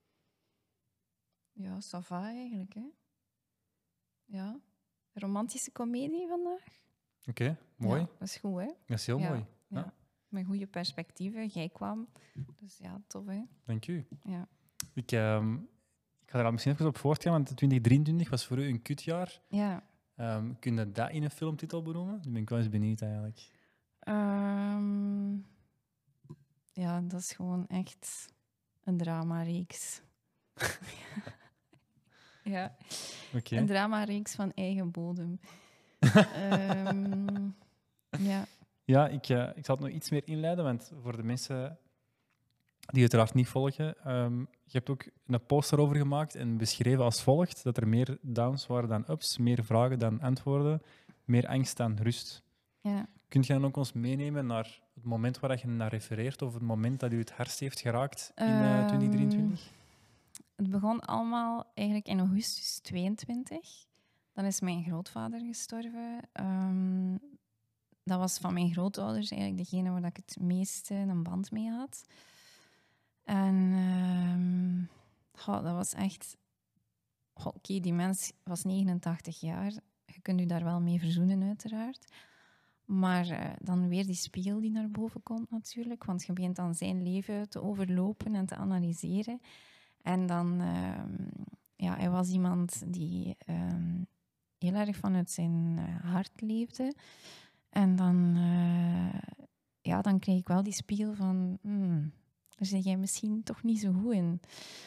Ja, ça va eigenlijk, hè. Ja. Romantische komedie vandaag. Oké, okay, mooi. Ja, dat is goed, hè. Dat is heel ja, mooi. Ja. Ja. Met goede perspectieven. Jij kwam. Dus ja, tof, hè. Dank u. Ja. Ik, uh, ik ga er al misschien even op voortgaan, want twintig drieëntwintig was voor u een kutjaar. Ja. Um, kun je dat in een filmtitel benoemen? Nu ben ik wel eens benieuwd, eigenlijk. Um, ja, dat is gewoon echt een dramareeks. ja, okay. Een dramareeks van eigen bodem. um, ja. Ja, ik, uh, ik zal het nog iets meer inleiden, want voor de mensen die het uiteraard niet volgen, um, je hebt ook een post daarover gemaakt en beschreven als volgt, dat er meer downs waren dan ups, meer vragen dan antwoorden, meer angst dan rust. Ja. Kunt je dan ook ons meenemen naar het moment waar je naar refereert, of het moment dat u het hardst heeft geraakt in uh, twintig drieëntwintig? Um, het begon allemaal eigenlijk in augustus tweeëntwintig. Dan is mijn grootvader gestorven. Um, dat was van mijn grootouders eigenlijk degene waar ik het meeste een band mee had. En um, goh, dat was echt... Oké, okay, die mens was negenentachtig jaar. Je kunt je daar wel mee verzoenen, uiteraard. Maar uh, dan weer die spiegel die naar boven komt natuurlijk. Want je begint dan zijn leven te overlopen en te analyseren. En dan... Um, ja, hij was iemand die um, heel erg vanuit zijn uh, hart leefde. En dan... Uh, ja, dan kreeg ik wel die spiegel van... Hmm, daar zit jij misschien toch niet zo goed in.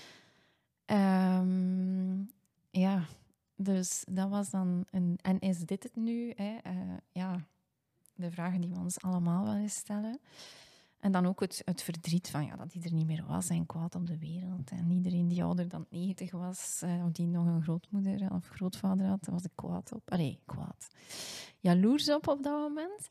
Um, ja, dus dat was dan... Een, en is dit het nu? Hè? Uh, ja, de vragen die we ons allemaal wel eens stellen. En dan ook het, het verdriet van ja, dat hij er niet meer was en kwaad op de wereld. En iedereen die ouder dan negentig was, uh, of die nog een grootmoeder of grootvader had, daar was ik kwaad op. Allee, kwaad. Jaloers op op dat moment.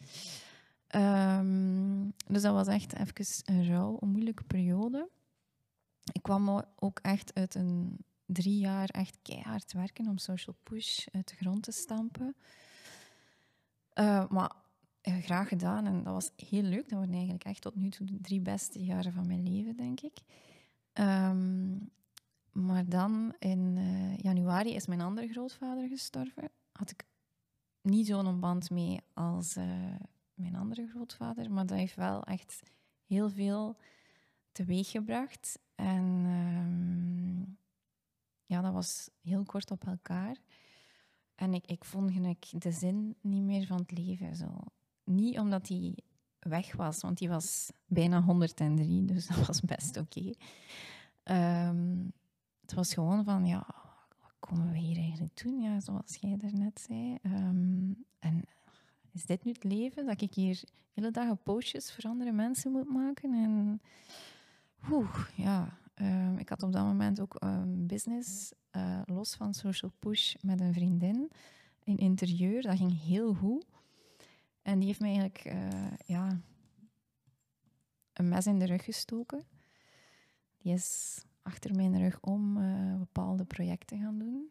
Um, dus dat was echt even een rouw, een moeilijke periode. Ik kwam ook echt uit een drie jaar echt keihard werken om Social Push uit de grond te stampen. Uh, maar uh, graag gedaan en dat was heel leuk. Dat waren eigenlijk echt tot nu toe de drie beste jaren van mijn leven, denk ik. Um, maar dan in uh, januari is mijn andere grootvader gestorven. Had ik niet zo'n band mee als... Uh, mijn andere grootvader, maar dat heeft wel echt heel veel teweeggebracht. En um, ja, dat was heel kort op elkaar. En ik, ik vond gelijk de zin niet meer van het leven. Zo. Niet omdat hij weg was, want hij was bijna honderddrie, dus dat was best oké. Okay. Um, het was gewoon van, ja, wat komen we hier eigenlijk doen? Ja, zoals jij daarnet zei. Um, en is dit nu het leven? Dat ik hier de hele dag postjes voor andere mensen moet maken? En oeh, ja. Um, ik had op dat moment ook een business, uh, los van Social Push, met een vriendin in interieur. Dat ging heel goed. En die heeft mij eigenlijk uh, ja, een mes in de rug gestoken. Die is achter mijn rug om uh, bepaalde projecten gaan doen.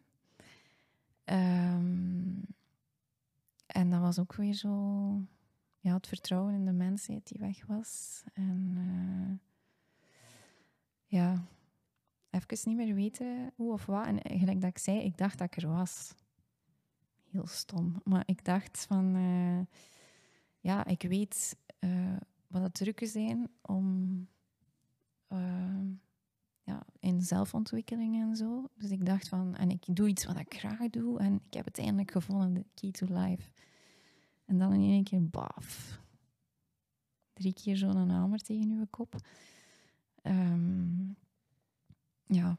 Um, En dat was ook weer zo... Ja, het vertrouwen in de mensheid die weg was. En uh, ja, even niet meer weten hoe of wat. En gelijk dat ik zei, ik dacht dat ik er was. Heel stom. Maar ik dacht van... Uh, ja, ik weet uh, wat het drukken zijn om... Uh, ja, in zelfontwikkeling en zo. Dus ik dacht van... En ik doe iets wat ik graag doe. En ik heb het eindelijk gevonden, de key to life. En dan in één keer, baf. Drie keer zo'n hamer tegen uw kop. Um, ja.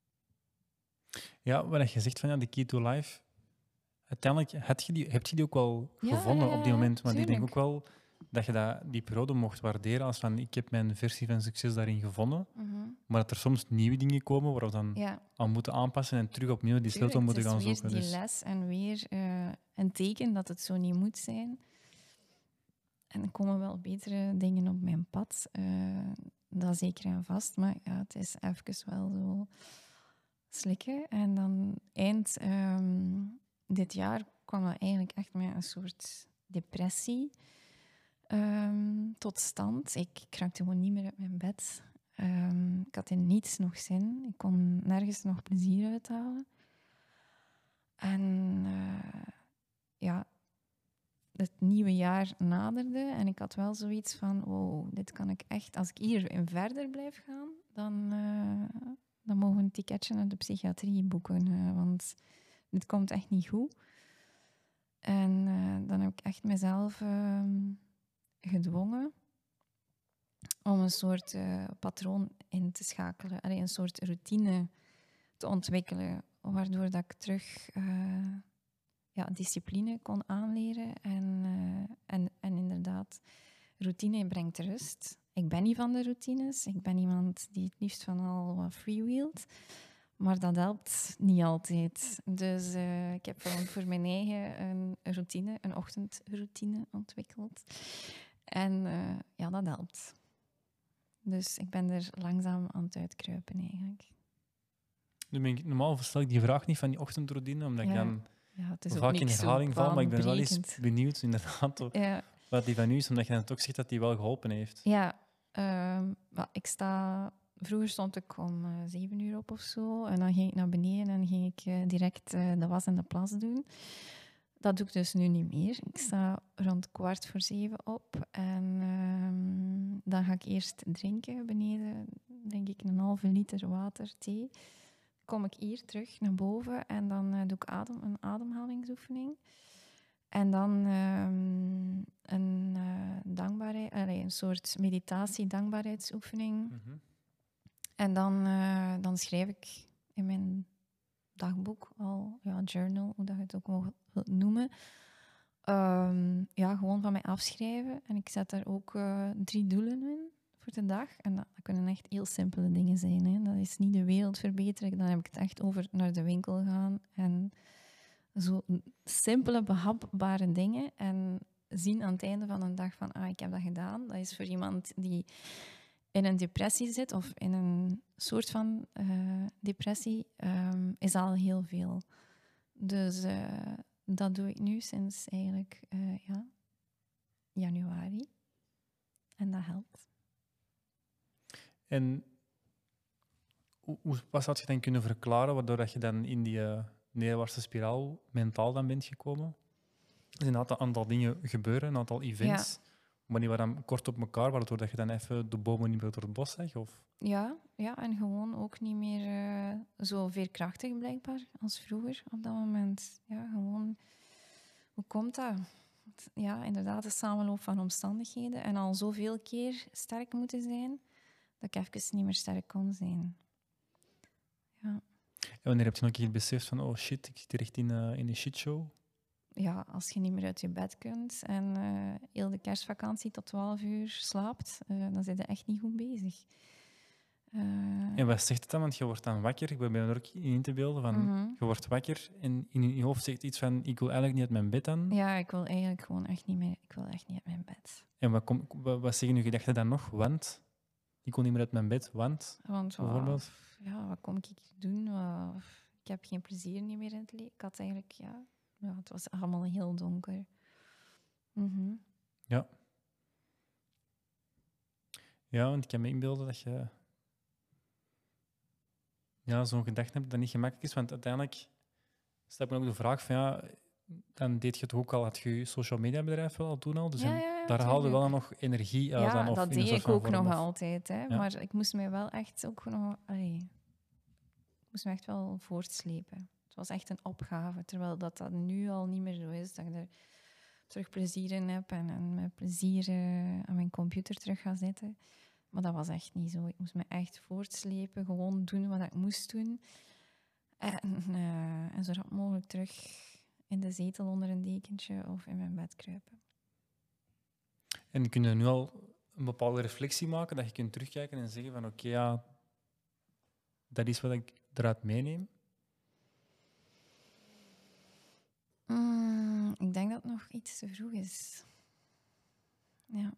Ja, wat je zegt van ja, de key to life. Uiteindelijk heb je die, heb je die ook wel ja, gevonden ja, ja, op die moment. Want tuurlijk. ik denk ook wel dat je dat, die periode mocht waarderen als van ik heb mijn versie van succes daarin gevonden. Mm-hmm. Maar dat er soms nieuwe dingen komen waar we dan Ja. aan moeten aanpassen en terug opnieuw die sleutel moeten gaan zoeken. Het is weer die Dus. les en weer uh, een teken dat het zo niet moet zijn. En er komen wel betere dingen op mijn pad. Uh, dat zeker en vast. Maar ja, het is even wel zo slikken. En dan eind um, dit jaar kwam dat eigenlijk echt met een soort depressie. um, tot stand. Ik raakte gewoon niet meer uit mijn bed. Um, ik had in niets nog zin. Ik kon nergens nog plezier uithalen. En uh, ja, het nieuwe jaar naderde en ik had wel zoiets van, oh, dit kan ik echt... Als ik hierin verder blijf gaan, dan, uh, dan mogen we een ticketje naar de psychiatrie boeken, uh, want dit komt echt niet goed. En uh, dan heb ik echt mezelf uh, gedwongen om een soort uh, patroon in te schakelen. Allee, een soort routine te ontwikkelen, waardoor dat ik terug uh, ja, discipline kon aanleren. En, uh, en, en inderdaad, routine brengt rust. Ik ben niet van de routines. Ik ben iemand die het liefst van al wat freewheelt. Maar dat helpt niet altijd. Dus uh, ik heb gewoon voor mijn eigen een routine, een ochtendroutine ontwikkeld. En uh, ja, dat helpt. Dus ik ben er langzaam aan het uitkruipen eigenlijk. Nu ben ik, normaal stel ik die vraag niet van die ochtendroutine, omdat ja. ik dan ja, het is vaak in herhaling val, maar ik ben wel eens benieuwd inderdaad ja. wat die van u is, omdat je dan toch zegt dat die wel geholpen heeft. Ja, um, ik sta... Vroeger stond ik om uh, zeven uur op of zo en dan ging ik naar beneden en ging ik uh, direct uh, de was en de plas doen. Dat doe ik dus nu niet meer. Ik sta rond kwart voor zeven op en um, dan ga ik eerst drinken. Beneden drink ik een halve liter water, thee. Kom ik hier terug naar boven en dan uh, doe ik adem, een ademhalingsoefening. En dan um, een, uh, dankbaarheid, allee, een soort meditatie-dankbaarheidsoefening. Mm-hmm. En dan, uh, dan schrijf ik in mijn dagboek al, ja, journal, hoe dat je het ook mag noemen. Um, ja, gewoon van mij afschrijven. En ik zet daar ook uh, drie doelen in voor de dag. En dat, dat kunnen echt heel simpele dingen zijn. Hè. Dat is niet de wereld verbeteren. Dan heb ik het echt over naar de winkel gaan. En zo simpele, behapbare dingen. En zien aan het einde van een dag van, ah, ik heb dat gedaan. Dat is voor iemand die in een depressie zit, of in een soort van uh, depressie, um, is al heel veel. Dus uh, dat doe ik nu sinds eigenlijk uh, ja, januari. En dat helpt. En hoe, hoe wat zou je dan kunnen verklaren, waardoor dat je dan in die uh, neerwaartse spiraal mentaal dan bent gekomen? Er zijn een aantal, aantal dingen gebeuren, een aantal events, ja. Maar die waren dan kort op elkaar, waardoor dat je dan even de bomen niet meer door het bos zag? Of? Ja, ja, en gewoon ook niet meer uh, zo veerkrachtig blijkbaar als vroeger op dat moment. Ja, gewoon, hoe komt dat? Ja, inderdaad, de samenloop van omstandigheden en al zoveel keer sterk moeten zijn, dat ik even niet meer sterk kon zijn. Ja. En wanneer heb je nog een keer beseft van, oh shit, ik zit hier echt in, uh, in een shitshow? Ja, als je niet meer uit je bed kunt en uh, heel de kerstvakantie tot twaalf uur slaapt, uh, dan ben je echt niet goed bezig. Uh, en wat zegt het dan? Want je wordt dan wakker. Ik ben er ook in te beelden van, mm-hmm. Je wordt wakker en in je hoofd zegt iets van, ik wil eigenlijk niet uit mijn bed dan. Ja, ik wil eigenlijk gewoon echt niet meer, ik wil echt niet uit mijn bed. En wat, kom, wat, wat zeggen je gedachten dan nog? Want? Ik kon niet meer uit mijn bed, want? Want bijvoorbeeld? Wat, ja, wat kom ik doen? Wat, ik heb geen plezier niet meer in het leven. Ik had eigenlijk, ja... Ja, het was allemaal heel donker. Mm-hmm. Ja. Ja, want ik kan me inbeelden dat je ja, zo'n gedachte hebt dat niet gemakkelijk is. Want uiteindelijk stel ik me ook de vraag van, ja, dan deed je het ook al, had je je social media bedrijf wel al toen al. Dus ja, ja, ja, daar haalde wel nog energie uit. Ja, dan, of dat in deed ik ook nog of... altijd. Hè. Ja. Maar ik moest mij wel echt ook nog... Allee, ik moest me echt wel voortslepen. Het was echt een opgave, terwijl dat, dat nu al niet meer zo is. Dat ik er terug plezier in heb en, en met plezier uh, aan mijn computer terug ga zitten. Maar dat was echt niet zo. Ik moest me echt voortslepen, gewoon doen wat ik moest doen. En, uh, en zo rap mogelijk terug in de zetel onder een dekentje of in mijn bed kruipen. En kun je nu al een bepaalde reflectie maken, dat je kunt terugkijken en zeggen van oké, okay, ja, dat is wat ik eruit meeneem? Mm, ik denk dat het nog iets te vroeg is. Ja.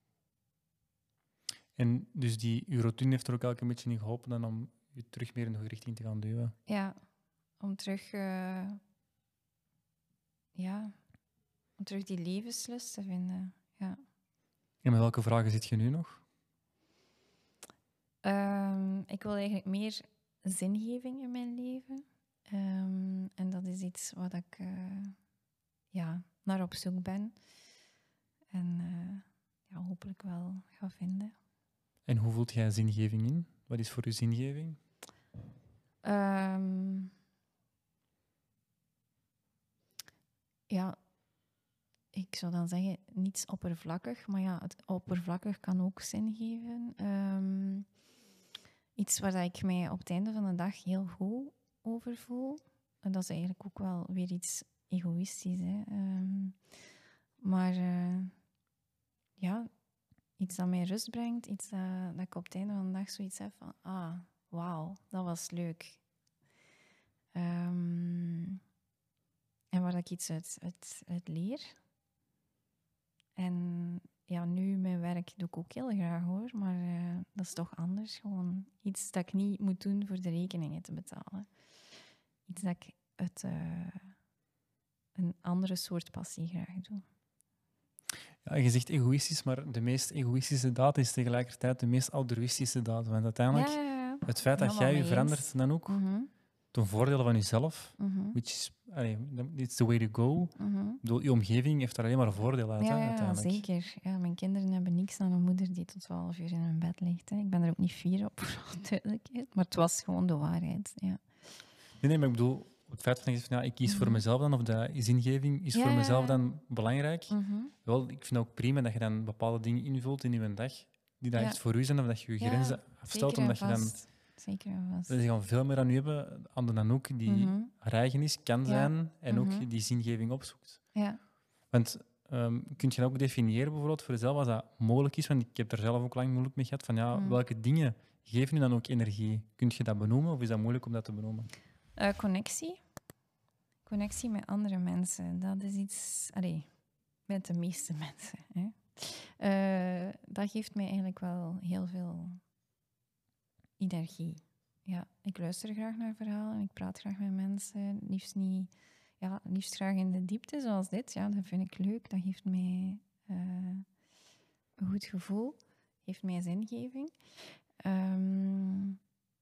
En dus die, uw routine heeft er ook elke beetje in geholpen dan om je terug meer in de goede richting te gaan duwen? Ja, om terug... Uh, ja, om terug die levenslust te vinden. Ja. En met welke vragen zit je nu nog? Ehm, ik wil eigenlijk meer zingeving in mijn leven. Ehm, en dat is iets wat ik uh, ja, naar op zoek ben. En uh, ja, hopelijk wel ga vinden. En hoe voelt jij zingeving in? Wat is voor u zingeving? Um, ja, ik zou dan zeggen, niets oppervlakkig. Maar ja, het oppervlakkig kan ook zin geven. Um, iets waar ik mij op het einde van de dag heel goed over voel. En dat is eigenlijk ook wel weer iets egoïstisch. Hè. Um, maar uh, ja, iets dat mij rust brengt. Iets dat, dat ik op het einde van de dag zoiets heb van... Ah, wauw, dat was leuk. Um, en waar ik iets uit, uit, uit leer. En ja, nu mijn werk doe ik ook heel graag hoor, maar uh, dat is toch anders. Gewoon iets dat ik niet moet doen voor de rekeningen te betalen. Iets dat ik uit uh, een andere soort passie graag doe. Ja, je zegt egoïstisch, maar de meest egoïstische daad is tegelijkertijd de meest altruïstische daad. Want uiteindelijk, ja, ja, ja. het feit dat jij je verandert dan ook, mm-hmm. ten voordele van jezelf, mm-hmm. which is, allee, it's the way to go. Mm-hmm. Bedoel, je omgeving heeft daar alleen maar voordeel uit, ja, hè, ja, uiteindelijk. Zeker. Ja, mijn kinderen hebben niks aan een moeder die tot twaalf uur in hun bed ligt. Hè. Ik ben er ook niet fier op, voor duidelijkheid. Maar het was gewoon de waarheid. Ja. Nee, nee, maar ik bedoel, het feit van ja, ik kies mm-hmm. voor mezelf dan, of de zingeving is ja, voor mezelf ja, ja. dan belangrijk. Mm-hmm. Wel, ik vind ook prima dat je dan bepaalde dingen invult in je dag, die dat ja. echt voor u zijn, of dat je je grenzen ja, afstelt, zeker omdat je dan... vast. Zeker en vast. Dat ze gaan veel meer aan u hebben, aan de Nanook, die mm-hmm. haar eigen is, kan ja. zijn, en mm-hmm. ook die zingeving opzoekt. Ja. Want um, kun je dat ook definiëren bijvoorbeeld voor jezelf, als dat mogelijk is? Want ik heb er zelf ook lang moeilijk mee gehad, van ja, mm. welke dingen geven u dan ook energie? Kun je dat benoemen, of is dat moeilijk om dat te benoemen? Uh, connectie. Connectie met andere mensen. Dat is iets... Allee, met de meeste mensen. Hè. Uh, dat geeft mij eigenlijk wel heel veel energie. Ja, ik luister graag naar verhalen. Ik praat graag met mensen. Liefst niet... Ja, liefst graag in de diepte, zoals dit. Ja, dat vind ik leuk. Dat geeft mij uh, een goed gevoel. Geeft mij zingeving. Um,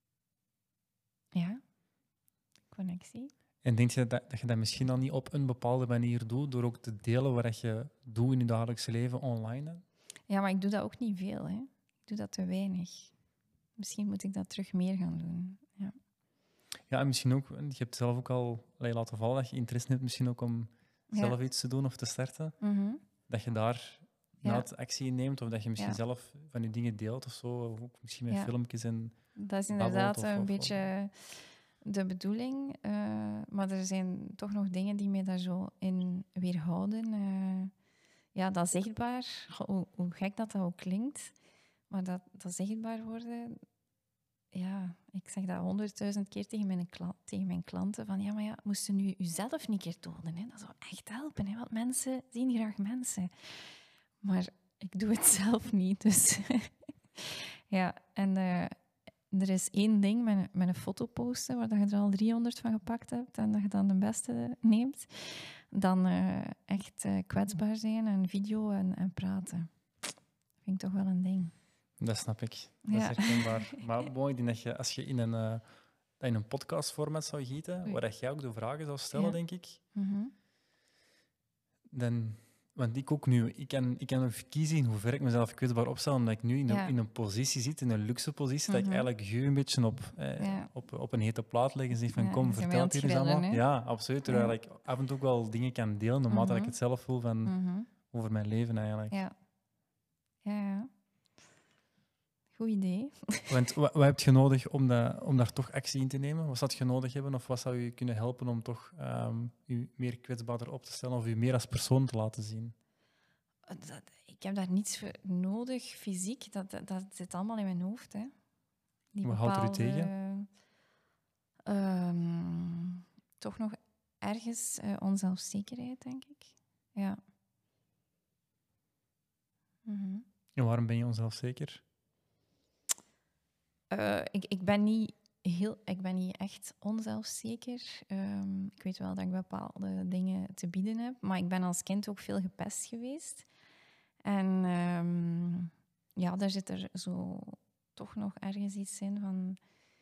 ja, connectie. En denk je dat, dat je dat misschien al niet op een bepaalde manier doet, door ook te delen wat je doet in je dagelijkse leven online? Hè? Ja, maar ik doe dat ook niet veel. Hè. Ik doe dat te weinig. Misschien moet ik dat terug meer gaan doen. Ja, ja en misschien ook, je hebt zelf ook al laten vallen dat je interesse hebt misschien ook om ja. zelf iets te doen of te starten. Mm-hmm. Dat je daar ja. actie in neemt, of dat je misschien ja. zelf van je dingen deelt of zo, of ook misschien met ja. filmpjes en... Dat is inderdaad of, een of, beetje de bedoeling. Uh, maar er zijn toch nog dingen die mij daar zo in weerhouden. Uh, ja, dat zichtbaar, hoe, hoe gek dat dat ook klinkt, maar dat, dat zichtbaar worden... Ja, ik zeg dat honderdduizend keer tegen mijn, kla- tegen mijn klanten. Van ja, maar ja, moesten nu jezelf niet keer tonen. Hè? Dat zou echt helpen, hè? Want mensen zien graag mensen. Maar ik doe het zelf niet, dus... ja, en uh, er is één ding met, met een foto posten, waar je er al driehonderd van gepakt hebt en dat je dan de beste neemt. Dan uh, echt uh, kwetsbaar zijn en video en, en praten. Dat vind ik toch wel een ding. Dat snap ik. Dat ja. is herkenbaar. Maar mooi, ik denk dat je, als je in een, uh, in een podcastformat zou gieten, Oei. waar dat jij ook de vragen zou stellen, ja. denk ik, mm-hmm. dan... Want ik ook nu, ik kan, ik kan even kiezen in hoe ver ik mezelf kwetsbaar opstel, omdat ik nu in, ja. een, in een positie zit, in een luxe positie, mm-hmm. dat ik eigenlijk je een beetje op, eh, ja. op, op een hete plaat leg en zeg van, ja, kom, vertel het hier eens allemaal. Hè? Ja, absoluut. Terwijl ja. ik af en toe ook wel dingen kan delen, naarmate mm-hmm. ik het zelf voel van, mm-hmm. over mijn leven eigenlijk. Ja, ja, ja. Goed idee. Want wat, wat heb je nodig om, dat, om daar toch actie in te nemen? Wat zou je nodig hebben of wat zou je kunnen helpen om toch um, je meer kwetsbaarder op te stellen of je meer als persoon te laten zien? Dat, ik heb daar niets voor nodig, fysiek. Dat, dat, dat zit allemaal in mijn hoofd. Hè. Die wat bepaalde, houdt er u tegen? Um, toch nog ergens uh, onzelfzekerheid, denk ik. Ja. Mm-hmm. En waarom ben je onzelfzeker? Uh, ik, ik, ben niet heel, ik ben niet echt onzelfzeker. Um, ik weet wel dat ik bepaalde dingen te bieden heb, maar ik ben als kind ook veel gepest geweest. En ehm, ja, daar zit er zo toch nog ergens iets in van...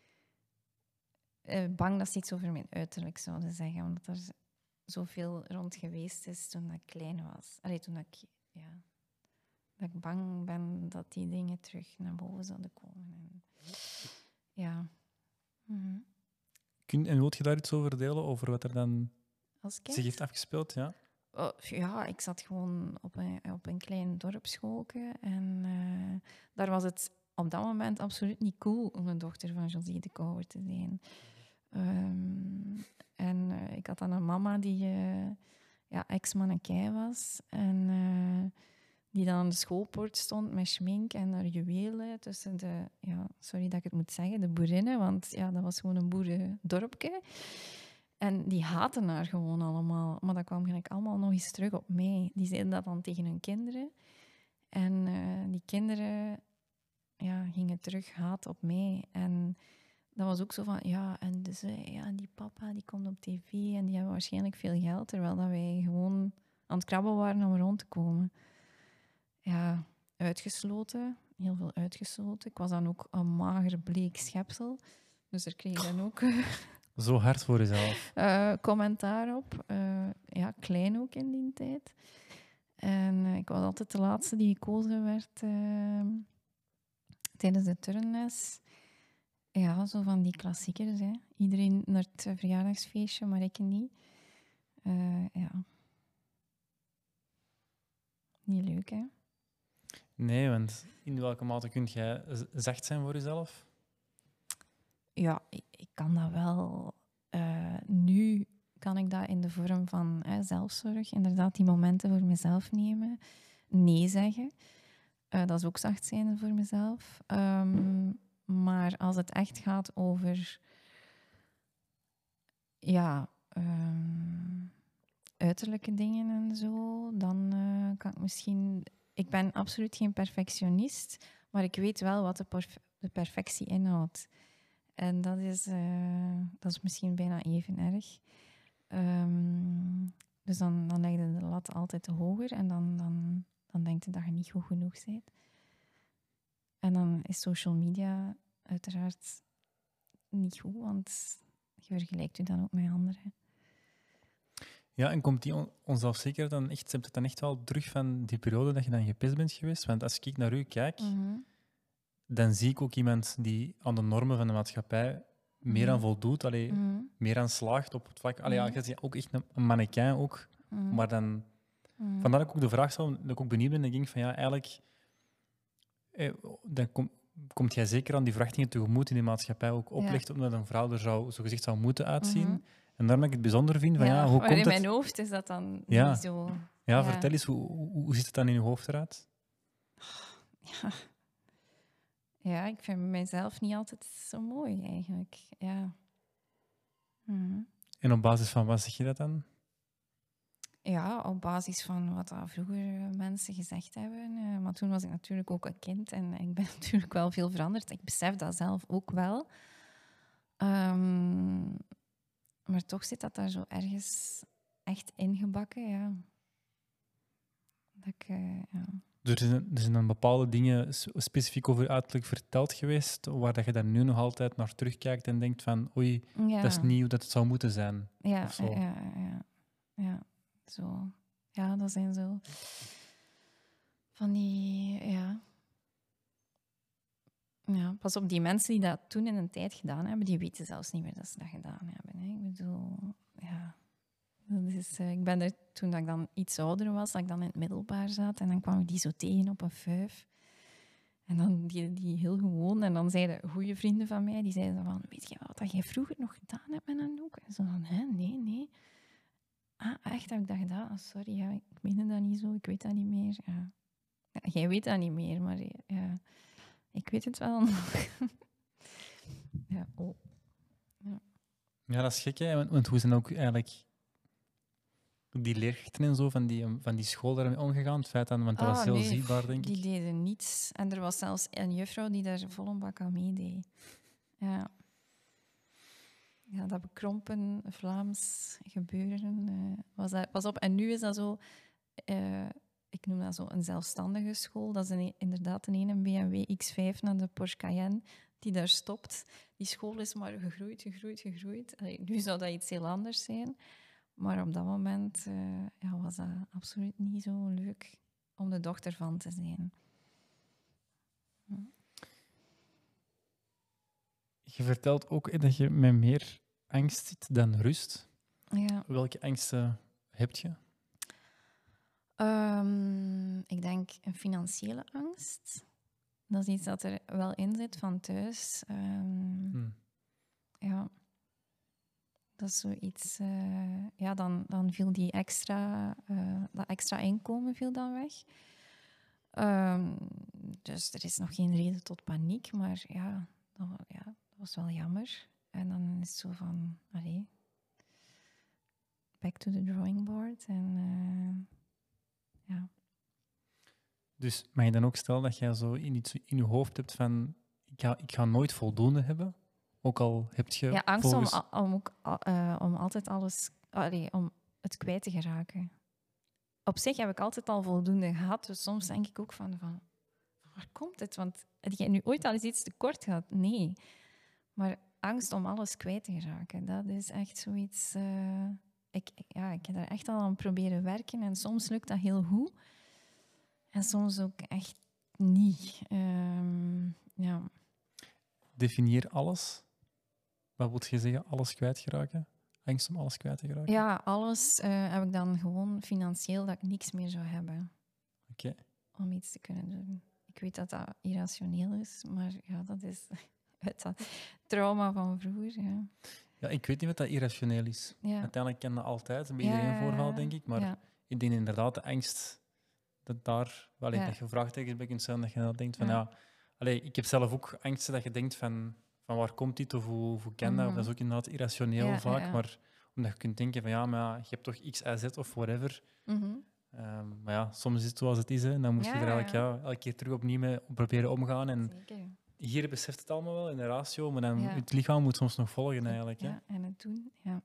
eh, bang dat ze iets over mijn uiterlijk zouden zeggen, omdat er zoveel rond geweest is toen ik klein was. Allee, toen ik... Ja, dat ik bang ben dat die dingen terug naar boven zouden komen. En, ja. Mhm. Kun, en wilt je daar iets over delen, over wat er dan Als kind? zich heeft afgespeeld? Ja. Oh, ja, ik zat gewoon op een, op een klein dorpsschoolke en eh, daar was het op dat moment absoluut niet cool om de dochter van Josie de Kouwer te zijn. Um, en uh, ik had dan een mama die uh, ja, ex-mannekei was en uh, die dan aan de schoolpoort stond met schmink en haar juwelen tussen de, ja, sorry dat ik het moet zeggen, de boerinnen, want ja, dat was gewoon een boerendorpje. En die haatten haar gewoon allemaal. Maar dat kwam eigenlijk allemaal nog eens terug op mij. Die zeiden dat dan tegen hun kinderen. En uh, die kinderen ja, gingen terug haat op mij. En dat was ook zo van, ja, en dus, ja, die papa die komt op tv en die hebben waarschijnlijk veel geld, terwijl dat wij gewoon aan het krabben waren om rond te komen. Ja, uitgesloten. Heel veel uitgesloten. Ik was dan ook een mager, bleek schepsel. Dus er kreeg dan ook... Zo hard voor jezelf. Uh, commentaar op. Uh, ja, klein ook in die tijd. En uh, ik was altijd de laatste die gekozen werd uh, tijdens de turnles. Ja, zo van die klassiekers. Hè. Iedereen naar het verjaardagsfeestje, maar ik niet. Uh, ja. Niet leuk, hè? Nee, want in welke mate kun jij zacht zijn voor jezelf? Ja, ik, ik kan dat wel. Uh, nu kan ik dat in de vorm van hè, zelfzorg, inderdaad die momenten voor mezelf nemen. Nee zeggen. Uh, dat is ook zacht zijn voor mezelf. Um, maar als het echt gaat over... Ja... Um, uiterlijke dingen en zo, dan uh, kan ik misschien... Ik ben absoluut geen perfectionist, maar ik weet wel wat de, perf- de perfectie inhoudt. En dat is, uh, dat is misschien bijna even erg. Um, dus dan, dan leg je de lat altijd te hoger en dan, dan, dan denk je dat je niet goed genoeg bent. En dan is social media uiteraard niet goed, want je vergelijkt je dan ook met anderen. Ja, en komt die on- onzelfzekerheid dan echt... Je hebt het dan echt wel terug van die periode dat je dan gepest bent geweest? Want als ik naar u kijk... Mm-hmm. dan zie ik ook iemand die aan de normen van de maatschappij meer aan voldoet, allee, Mm-hmm. meer aan slaagt op het vlak. Allee, Mm-hmm. ja, je ziet ook echt een, een mannequin ook, Mm-hmm. maar dan... Mm-hmm. Vandaar dat ik ook de vraag stel, dat ik ook benieuwd ben, en ik denk van ja, eigenlijk... Eh, dan kom, komt jij zeker aan die verwachtingen tegemoet in de maatschappij ook oplegt, Ja. omdat een vrouw er zou, zogezegd zou moeten uitzien. Mm-hmm. En daarom dat ik het bijzonder vind van ja, hoe maar komt in het... mijn hoofd is dat dan Ja. niet zo... Ja, Ja. vertel eens, hoe, hoe, hoe ziet het dan in je hoofd eruit? Ja. ja, ik vind mezelf niet altijd zo mooi eigenlijk. Ja. Mhm. En op basis van wat zeg je dat dan? Ja, op basis van wat dat vroeger mensen gezegd hebben. Uh, maar toen was ik natuurlijk ook een kind en ik ben natuurlijk wel veel veranderd. Ik besef dat zelf ook wel. Um, maar toch zit dat daar zo ergens echt ingebakken, ja. Dat ik, uh, ja. Er zijn, er zijn dan bepaalde dingen specifiek over uiterlijk verteld geweest, waar dat je daar nu nog altijd naar terugkijkt en denkt van oei, Ja. dat is niet hoe dat het zou moeten zijn. Ja, of zo. ja, ja, ja, ja. Zo. Ja, dat zijn zo van die, ja. Ja, pas op, die mensen die dat toen in een tijd gedaan hebben, die weten zelfs niet meer dat ze dat gedaan hebben. Hè. Ik bedoel, ja. Dat is, uh, ik ben er, toen dat ik dan iets ouder was, dat ik dan in het middelbaar zat, en dan kwam ik die zo tegen op een fuif. En dan die, die heel gewoon. En dan zeiden goede vrienden van mij, die zeiden van, weet je wat dat jij vroeger nog gedaan hebt met Anouk? En zo van, hè, nee, nee. Ah, echt, heb ik dat gedaan? Oh, sorry, ja, ik meende dat niet zo, ik weet dat niet meer. Ja. Ja, jij weet dat niet meer, maar ja, ik weet het wel nog. ja, oh. Ja. Ja, dat is gek, hè? Want, want hoe zijn ook eigenlijk die leerkrachten en zo van die, van die school daarmee omgegaan? Het feit dat, want dat Ah, was heel nee, zichtbaar, denk die ik. deden niets. En er was zelfs een juffrouw die daar vol een bak aan meedeed. Ja. Ja, dat bekrompen Vlaams gebeuren uh, was dat, pas op. En nu is dat zo... Uh, ik noem dat zo een zelfstandige school. Dat is een, inderdaad een ene B M W X vijf naar de Porsche Cayenne die daar stopt. Die school is maar gegroeid, gegroeid, gegroeid. Allee, nu zou dat iets heel anders zijn. Maar op dat moment uh, ja, was dat absoluut niet zo leuk om de dochter van te zijn. Hm. Je vertelt ook dat je met meer angst zit dan rust. Ja. Welke angsten heb je? Um, ik denk een financiële angst. Dat is iets dat er wel in zit van thuis. Um, hmm. Ja. Dat is zoiets... Uh, ja, dan, dan viel die extra... Uh, dat extra inkomen viel dan weg. Um, dus er is nog geen reden tot paniek, maar ja, dat, ja, dat was wel jammer. En dan is het zo van... Allee, back to the drawing board. En uh, ja... Dus mag je dan ook stellen dat jij zo in, iets in je hoofd hebt van ik ga, ik ga nooit voldoende hebben? Ook al heb je ja, angst volgens... om, om, ook, uh, om altijd alles... Allee, om het kwijt te geraken. Op zich heb ik altijd al voldoende gehad, dus soms denk ik ook van, van waar komt het? Want heb jij nu ooit al eens iets tekort gehad? Nee. Maar angst om alles kwijt te geraken, dat is echt zoiets... Uh, ik, ja, ik heb daar echt al aan proberen werken en soms lukt dat heel goed. En soms ook echt niet. Um, ja. Definieer alles. Wat wil je zeggen? Alles kwijtgeraken? Angst om alles kwijt te geraken? Ja, alles uh, heb ik dan gewoon financieel dat ik niks meer zou hebben. Oké. Okay. Om iets te kunnen doen. Ik weet dat dat irrationeel is, maar ja, dat is het dat trauma van vroeger. Ja. Ja, ik weet niet wat dat irrationeel is. Ja. Uiteindelijk kan dat altijd bij iedereen ja, voorvallen, denk ik. Maar ja. ik denk inderdaad de angst... dat daar wel ja. dat je vraagtekens bij kunt stellen, dat je dan denkt van ja, ja allee, ik heb zelf ook angsten dat je denkt van, van waar komt dit of hoe, hoe kan dat? Mm-hmm. Of dat is ook inderdaad irrationeel ja, vaak, ja, ja. maar omdat je kunt denken van ja, maar ja, je hebt toch X, Y, Z of whatever. Mm-hmm. Um, maar ja, soms is het zoals het is hè, en dan moet ja, je er eigenlijk ja. Ja, elke keer terug opnieuw mee proberen omgaan. En Zeker. Hier beseft het allemaal wel in de ratio, maar dan ja. het lichaam moet soms nog volgen eigenlijk. Ja, hè. en het doen, ja.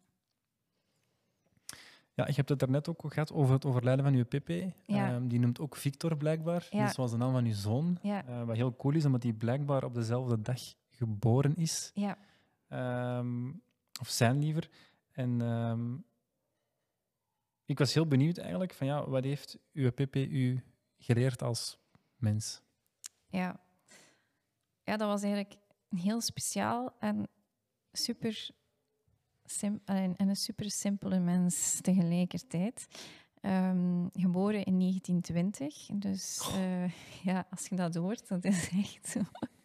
Ja, je hebt het daarnet ook gehad over het overlijden van je Pepe. Ja. Um, die noemt ook Victor blijkbaar. Ja. Dat was de naam van je zoon. Ja. Uh, wat heel cool is, omdat hij blijkbaar op dezelfde dag geboren is. Ja. Um, of zijn liever. En um, ik was heel benieuwd eigenlijk van ja, wat heeft uw Pepe u geleerd als mens? Ja. Ja, dat was eigenlijk heel speciaal en super... Sim- en een super simpele mens tegelijkertijd. Um, geboren in negentien twintig. Dus uh, ja, als je dat hoort, dat is echt zo.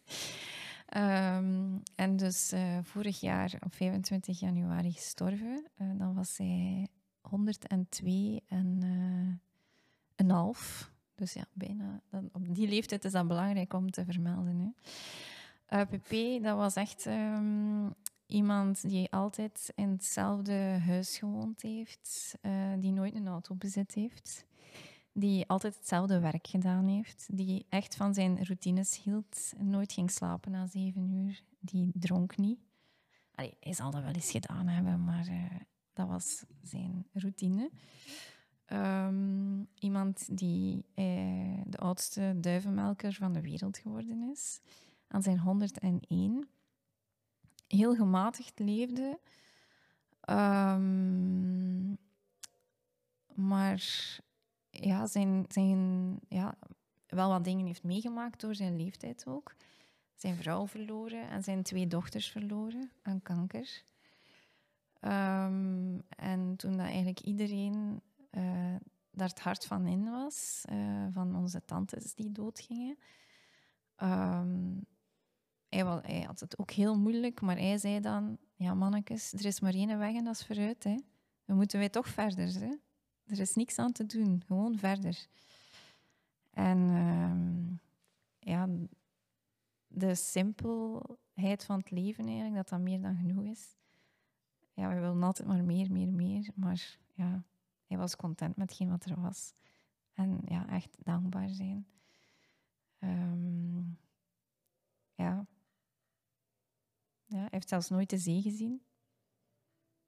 um, en dus uh, vorig jaar op vijfentwintig januari gestorven. Uh, dan was hij honderdtwee en uh, een half. Dus ja, bijna. Dan, op die leeftijd is dat belangrijk om te vermelden. Hè. Uh, Pepe, dat was echt... Um, Iemand die altijd in hetzelfde huis gewoond heeft, uh, die nooit een auto bezit heeft, die altijd hetzelfde werk gedaan heeft, die echt van zijn routines hield, nooit ging slapen na zeven uur, die dronk niet. Allee, hij zal dat wel eens gedaan hebben, maar uh, dat was zijn routine. Um, iemand die uh, de oudste duivenmelker van de wereld geworden is, aan zijn honderdéén. Heel gematigd leefde. Um, maar ja, zijn, zijn, ja, wel wat dingen heeft meegemaakt door zijn leeftijd ook. Zijn vrouw verloren en zijn twee dochters verloren aan kanker. Um, en toen dat eigenlijk iedereen uh, daar het hart van in was, uh, van onze tantes die doodgingen... Um, Hij, was, hij had het ook heel moeilijk, maar hij zei dan... Ja, mannetjes, er is maar één weg en dat is vooruit. Hè. Dan moeten wij toch verder. Hè. Er is niks aan te doen. Gewoon verder. En um, ja, de simpelheid van het leven eigenlijk, dat dat meer dan genoeg is. Ja, we willen altijd maar meer, meer, meer. Maar ja, hij was content met hetgeen wat er was. En ja, echt dankbaar zijn. Um, ja... Ja, hij heeft zelfs nooit de zee gezien.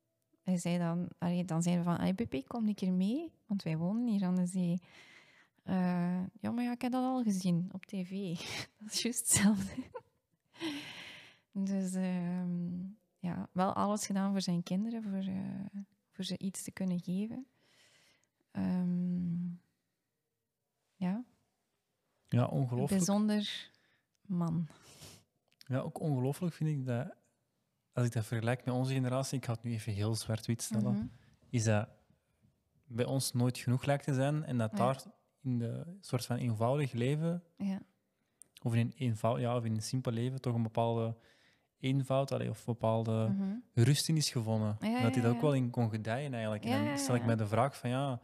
Hij zei dan, allee, dan zeiden we van, Pepe, kom een keer mee, want wij wonen hier aan de zee. Uh, ik heb dat al gezien op tv. Dat is juist hetzelfde. Dus ehm, ja, wel alles gedaan voor zijn kinderen, voor, uh, voor ze iets te kunnen geven. Um, ja. Ja, Een ongelooflijk. bijzonder man. Ja, ook ongelooflijk vind ik dat, als ik dat vergelijk met onze generatie, ik ga het nu even heel zwart-wit stellen, Mhm. is dat bij ons nooit genoeg lijkt te zijn en dat Ja. daar in de soort van eenvoudig leven, Ja. of in een, eenvoud, ja, of in een simpel leven, toch een bepaalde eenvoud allee, of een bepaalde Mhm. rust in is gevonden. Ja, En dat hij ja, daar ook ja. wel in kon gedijen eigenlijk. Ja, En ja, dan stel ik ja. mij de vraag van ja,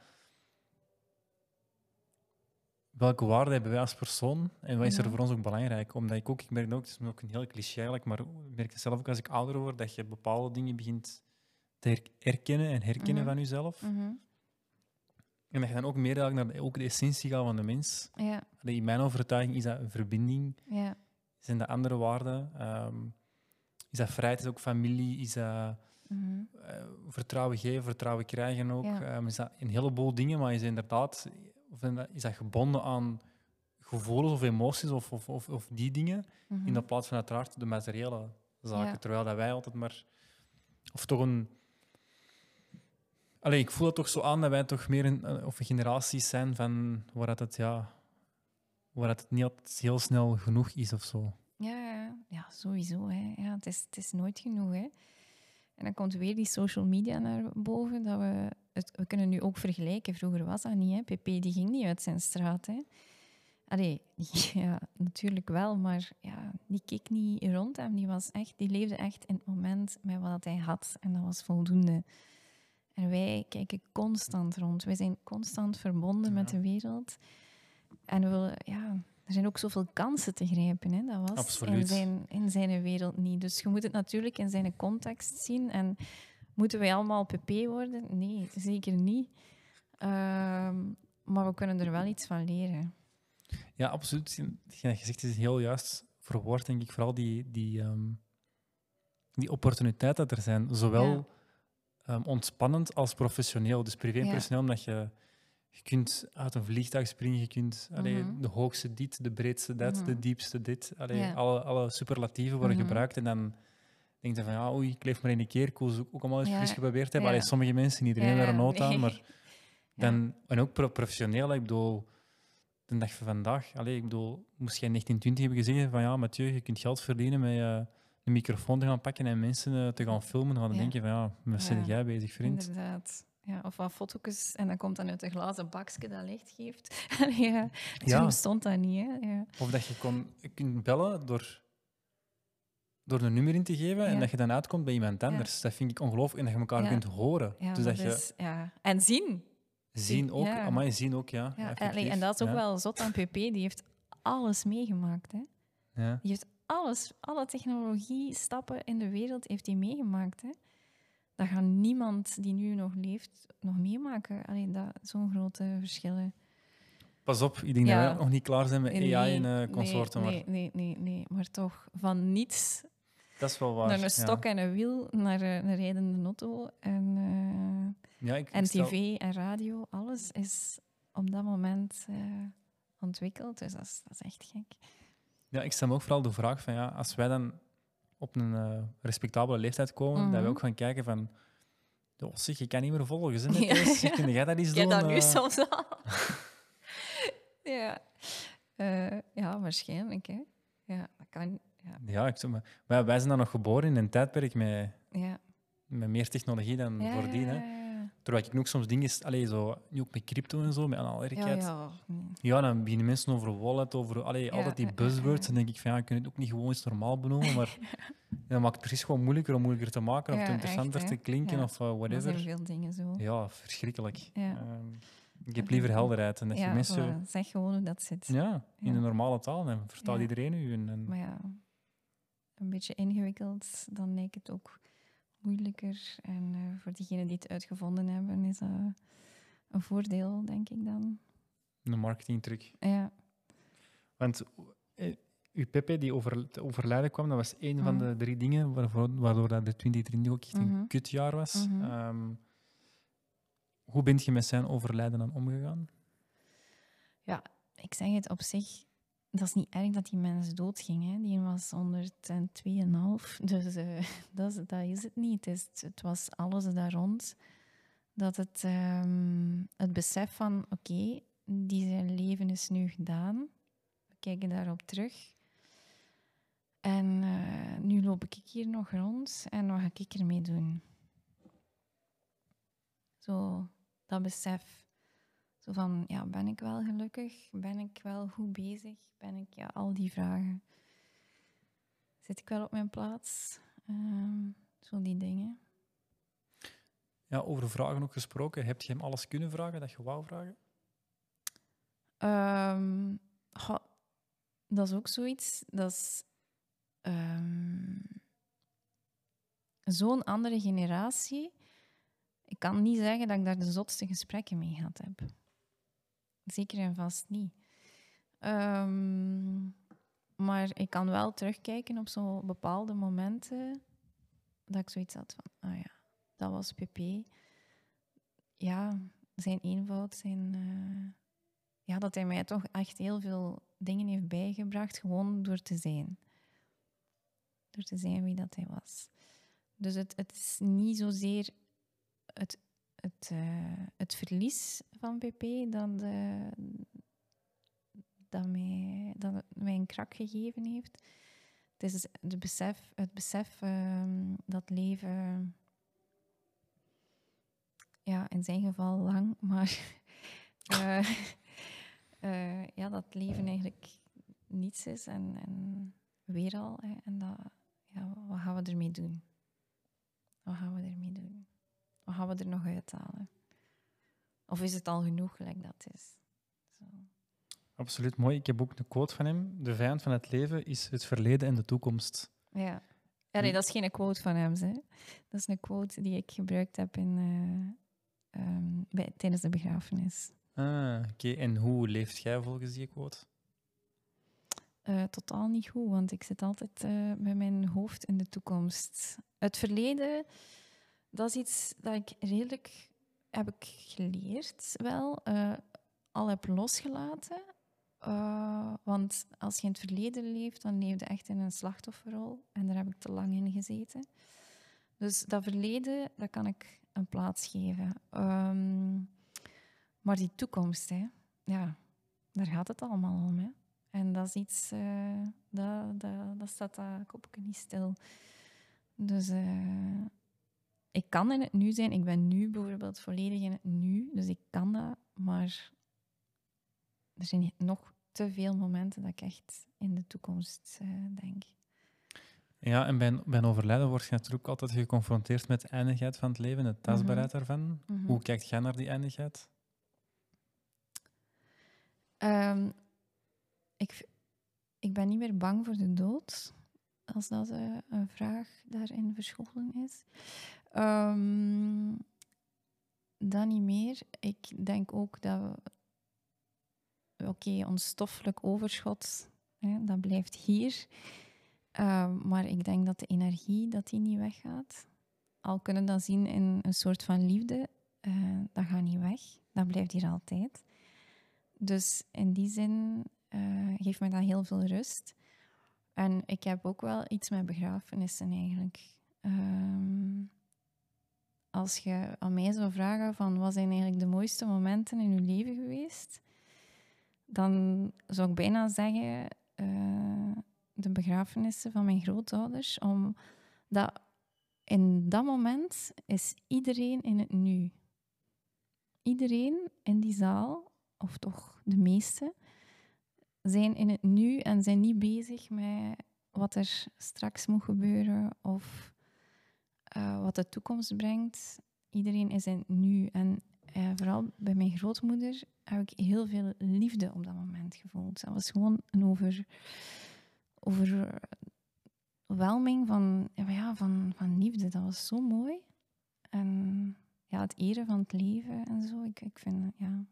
welke waarde hebben wij als persoon en wat is er Mhm. voor ons ook belangrijk? Omdat ik ook, ik merk dat ook, het is ook een heel cliché eigenlijk, maar ik merk het zelf ook als ik ouder word, dat je bepaalde dingen begint te her- herkennen en herkennen Mhm. van jezelf. Mhm. En dat je dan ook meer eigenlijk naar de, ook de essentie gaat van de mens. Ja, Allee, in mijn overtuiging is dat een verbinding, ja. zijn dat andere waarden. Ehm, is dat vrijheid, is ook familie, is dat Mhm. eh, vertrouwen geven, vertrouwen krijgen ook. Ja. Ehm, is dat een heleboel dingen, maar is dat inderdaad of is dat- is dat gebonden aan gevoelens of emoties of, of, of, of die dingen, Mhm. in de plaats van uiteraard de materiële zaken. Ja. Terwijl dat wij altijd maar... Of toch een... Allee, ik voel het toch zo aan dat wij toch meer een, eh, of een generaties zijn van waar dat het, ja, waar dat het niet altijd heel snel genoeg is of zo. Ja, ja, ja, sowieso. Hè. Ja, het, is, het is nooit genoeg. Hè. En dan komt weer die social media naar boven. Dat we, het, we kunnen nu ook vergelijken. Vroeger was dat niet. Hè. P P die ging niet uit zijn straat. Hè. Allee, ja, natuurlijk wel, maar ja, die keek niet rond hem. Die, was echt, die leefde echt in het moment met wat hij had. En dat was voldoende. En wij kijken constant rond. Wij zijn constant verbonden met Ja. de wereld. En we willen, ja, er zijn ook zoveel kansen te grijpen. Hè. Dat was in Absoluut. zijn, in zijn wereld niet. Dus je moet het natuurlijk in zijn context zien. En moeten wij allemaal P P worden? Nee, zeker niet. Ehm, maar we kunnen er wel iets van leren. Ja, absoluut. Hetgeen dat je zegt is heel juist verwoord, denk ik. Vooral die, die, ehm, die opportuniteit dat er zijn. Zowel Ja. ehm, ontspannend als professioneel. Dus privé en Ja. professioneel, omdat je, je kunt uit een vliegtuig springen, je kunt allee, Mhm. de hoogste dit, de breedste dat, Mhm. de diepste dit. Allee, Ja. alle, alle superlatieven worden Mhm. gebruikt en dan denk je van ja, oei, ik leef maar één keer, ik wil ze ook allemaal eens Ja. fris geprobeerd hebben. Ja. Allee, sommige mensen, iedereen Ja, daar een nood nee. aan, maar Ja. dan, en ook pro- professioneel, ik bedoel, de dag van vandaag, allee, ik bedoel, moest jij in negentien twintig hebben gezegd van ja, Mathieu, je kunt geld verdienen met eh, een microfoon te gaan pakken en mensen eh, te gaan filmen, dan Ja. denk je van ja, wat ben Ja. jij bezig, vriend? Inderdaad. Ja, of wat foto's en dan komt dan uit een glazen bakje dat licht geeft. ja, Ja. Zo bestond dat niet. Hè? Ja. Of dat je kon, je kunt bellen door, door een nummer in te geven en Ja. dat je dan uitkomt bij iemand anders. Dat vind ik ongelooflijk en dat je elkaar Ja. kunt horen. Ja, dus dat je is, ja. En zien. zien ook, ja. amai, zien ook, ja. Ja, effectief. en, en dat is ook Ja. wel zot aan P P. Die heeft alles meegemaakt. Hè? Ja. Die heeft alles, alle technologie-stappen in de wereld heeft hij meegemaakt. Hè? Dat gaat niemand die nu nog leeft nog meemaken. Allee, dat zo'n grote verschillen. Pas op, ik denk Ja. dat we nog niet klaar zijn met Nee, A I en eh, consorten, nee, maar nee, nee, nee, nee, maar toch van niets dat is wel waar. naar een ja. stok en een wiel, naar eh, een rijdende auto en, eh, Ja, ik, ik en stel- tv en radio. Alles is op dat moment eh, ontwikkeld. Dus dat is, dat is echt gek. Ja, ik stel me ook vooral de vraag van ja, als wij dan op een eh, respectabele leeftijd komen, dat Mhm. we ook gaan kijken van oh, zeg, je kan niet meer volgen, hè, met Ja, deze. Zeg, ja. kun jij dat eens Ik doen? heb dat nu eh? soms al. ja. Eh, ja, waarschijnlijk. Hè. Ja, dat kan. Ja. Ja, ik, zeg maar, wij, wij zijn dan nog geboren in een tijdperk met, Ja. met meer technologie dan Ja, voordien. Hè. ja, ja. Terwijl ik ook soms dingen, allee, zo, nu ook met crypto en zo, met alle Ja, eerlijkheid. ja. Mm. Ja, dan beginnen mensen over wallet, over allee, Ja, altijd die ja, ja, buzzwords. ja. Dan denk ik van ja, je kunt het ook niet gewoon eens normaal benoemen, maar dat maakt het precies gewoon moeilijker om moeilijker te maken of Ja, te interessanter echt, hè. te klinken Ja. of uh, Dat whatever. zijn veel dingen zo. Ja, verschrikkelijk. Ja. Ehm, ik heb liever helderheid en dat je Ja, mensen voilà. Zeg gewoon hoe dat zit. ja, in Ja. de normale taal en vertaalt Ja. iedereen u. En, en- Maar ja, een beetje ingewikkeld, dan lijkt het ook moeilijker. En eh, voor diegenen die het uitgevonden hebben, is dat een voordeel, denk ik dan. een marketingtruc. Ja, Want eh, uw Pepe die over, te overlijden kwam, dat was één van Mhm. de drie dingen waarvoor, waardoor dat de twintig twintig ook echt Mhm. een kutjaar was. Mhm. Ehm, hoe bent je met zijn overlijden dan omgegaan? ik ik zeg het op zich, dat is niet erg dat die mens doodging. Hè. Die was honderdtwee komma vijf. Dus uh, dat, is, dat is het niet. Het, is, het was alles daar rond. Dat het, um, het besef van, oké, okay, die zijn leven is nu gedaan. We kijken daarop terug. En uh, nu loop ik hier nog rond en wat ga ik ermee doen? Zo, dat besef. Zo van, ja, ben ik wel gelukkig? Ben ik wel goed bezig? Ben ik, ja, al die vragen. Zit ik wel op mijn plaats? Um, zo die dingen. Ja, over vragen ook gesproken. Heb je hem alles kunnen vragen dat je wou vragen? Um, goh, dat is ook zoiets. Dat is um, zo'n andere generatie. Ik kan niet zeggen dat ik daar de zotste gesprekken mee gehad heb. Zeker en vast niet. Um, maar ik kan wel terugkijken op zo'n bepaalde momenten dat ik zoiets had van, ah ja, dat was P P. Ja, zijn eenvoud, zijn... Uh, ja, dat hij mij toch echt heel veel dingen heeft bijgebracht, gewoon door te zijn. Door te zijn wie dat hij was. Dus het, het is niet zozeer het, het, uh, het verlies van P P dat, uh, dat, mij, dat het mij een krak gegeven heeft. Het is het besef, het besef uh, dat leven... Ja, in zijn geval lang, maar... uh, uh, ja, dat leven eigenlijk niets is en, en weer al. Hè, en dat, ja, wat gaan we ermee doen? Wat gaan we ermee doen? Wat gaan we er nog uithalen? Of is het al genoeg gelijk dat is? Zo. Absoluut mooi. Ik heb ook een quote van hem. De vijand van het leven is het verleden en de toekomst. Ja, ja nee, dat is geen quote van hem. Hè. Dat is een quote die ik gebruikt heb in, uh, um, bij, tijdens de begrafenis. Ah, oké. Okay. En hoe leeft jij volgens die quote? Uh, totaal niet goed, want ik zit altijd uh, met mijn hoofd in de toekomst. Het verleden, dat is iets dat ik redelijk heb ik geleerd wel, uh, al heb losgelaten. Uh, want als je in het verleden leeft, dan leef je echt in een slachtofferrol. En daar heb ik te lang in gezeten. Dus dat verleden, dat kan ik een plaats geven. Um, maar die toekomst, hè, ja, daar gaat het allemaal om. Hè. En dat is iets, uh, dat, dat, dat staat dat kopje niet stil. Dus uh, ik kan in het nu zijn. Ik ben nu bijvoorbeeld volledig in het nu. Dus ik kan dat, maar er zijn nog te veel momenten dat ik echt in de toekomst uh, denk. Ja, en bij een, bij een overlijden word je natuurlijk altijd geconfronteerd met de eindigheid van het leven, de tastbaarheid mm-hmm. daarvan. Mm-hmm. Hoe kijkt jij naar die eindigheid? Um, ik, ik ben niet meer bang voor de dood, als dat uh, een vraag daarin verscholen is. Um, dan niet meer. Ik denk ook dat we... Oké, okay, ons stoffelijk overschot, hè, dat blijft hier. Uh, maar ik denk dat de energie dat die niet weggaat. Al kunnen we dat zien in een soort van liefde, uh, dat gaat niet weg. Dat blijft hier altijd. Dus in die zin uh, geeft mij dat heel veel rust. En ik heb ook wel iets met begrafenissen eigenlijk. Um, als je aan mij zou vragen van wat zijn eigenlijk de mooiste momenten in je leven geweest, dan zou ik bijna zeggen uh, de begrafenissen van mijn grootouders. Omdat in dat moment is iedereen in het nu. Iedereen in die zaal, of toch de meeste, zijn in het nu en zijn niet bezig met wat er straks moet gebeuren of uh, wat de toekomst brengt. Iedereen is in het nu. En uh, vooral bij mijn grootmoeder heb ik heel veel liefde op dat moment gevoeld. Dat was gewoon een over, overwelming van, ja, van, van liefde. Dat was zo mooi. En ja, het eren van het leven en zo. Ik, ik vind, ja...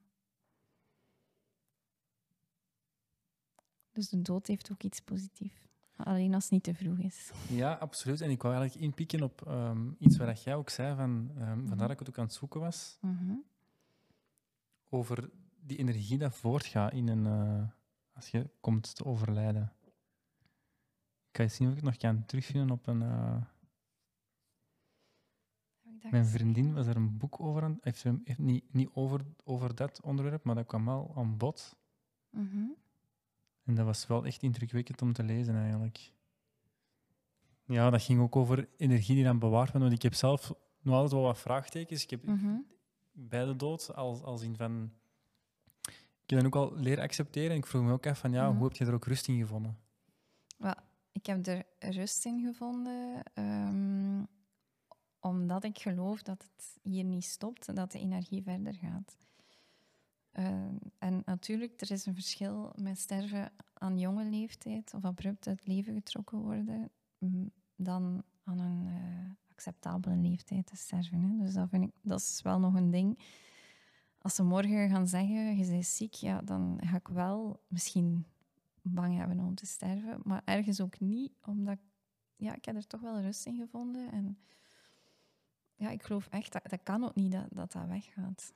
Dus de dood heeft ook iets positiefs. Alleen als het niet te vroeg is. Ja, absoluut. En ik wou eigenlijk inpikken op um, iets waar jij ook zei, van, um, mm-hmm. vandaar dat ik het ook aan het zoeken was. Mm-hmm. Over die energie dat voortgaat in een, uh, als je komt te overlijden. Ik ga eens zien of ik het nog kan terugvinden op een... Uh... Mijn vriendin was er een boek over aan... Heeft, heeft niet, niet over, over dat onderwerp, maar dat kwam wel aan bod. Mm-hmm. En dat was wel echt indrukwekkend om te lezen, eigenlijk. Ja, dat ging ook over energie die dan bewaard wordt. Want ik heb zelf nog altijd wel wat vraagtekens. Ik heb Mm-hmm. bij de dood, als, als in van... Ik heb dan ook al leren accepteren. En ik vroeg me ook af van, ja, Mm-hmm. hoe heb je er ook rust in gevonden? Well, ik heb er rust in gevonden, um, omdat ik geloof dat het hier niet stopt, dat de energie verder gaat. Uh, en natuurlijk, er is een verschil met sterven aan jonge leeftijd of abrupt uit het leven getrokken worden, m, dan aan een uh, acceptabele leeftijd te sterven. Hè. Dus dat, vind ik, dat is wel nog een ding. Als ze morgen gaan zeggen, je bent ziek, ja, dan ga ik wel misschien bang hebben om te sterven, maar ergens ook niet, omdat ja, ik heb er toch wel rust in gevonden. En ja, ik geloof echt, dat, dat kan ook niet dat, dat dat weggaat.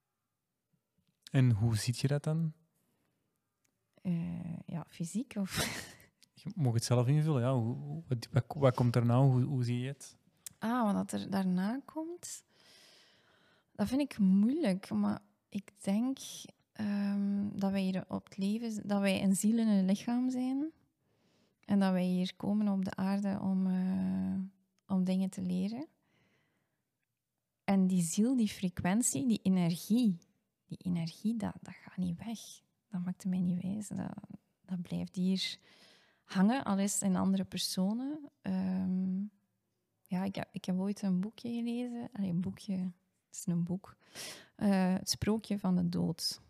En hoe ziet je dat dan? Uh, ja, fysiek of... Je mag het zelf invullen, ja. Hoe, hoe, wat, wat, wat komt er nou? Hoe, hoe zie je het? Ah, wat er daarna komt, dat vind ik moeilijk, maar ik denk um, dat wij hier op het leven, dat wij een ziel in een lichaam zijn en dat wij hier komen op de aarde om, uh, om dingen te leren. En die ziel, die frequentie, die energie, die energie, dat, dat gaat niet weg. Dat maakt mij niet wijs. Dat, dat blijft hier hangen, al is het in andere personen. Um, ja, ik heb, ik heb ooit een boekje gelezen. Allee, een boekje, het is een boek. Uh, het Sprookje van de Dood.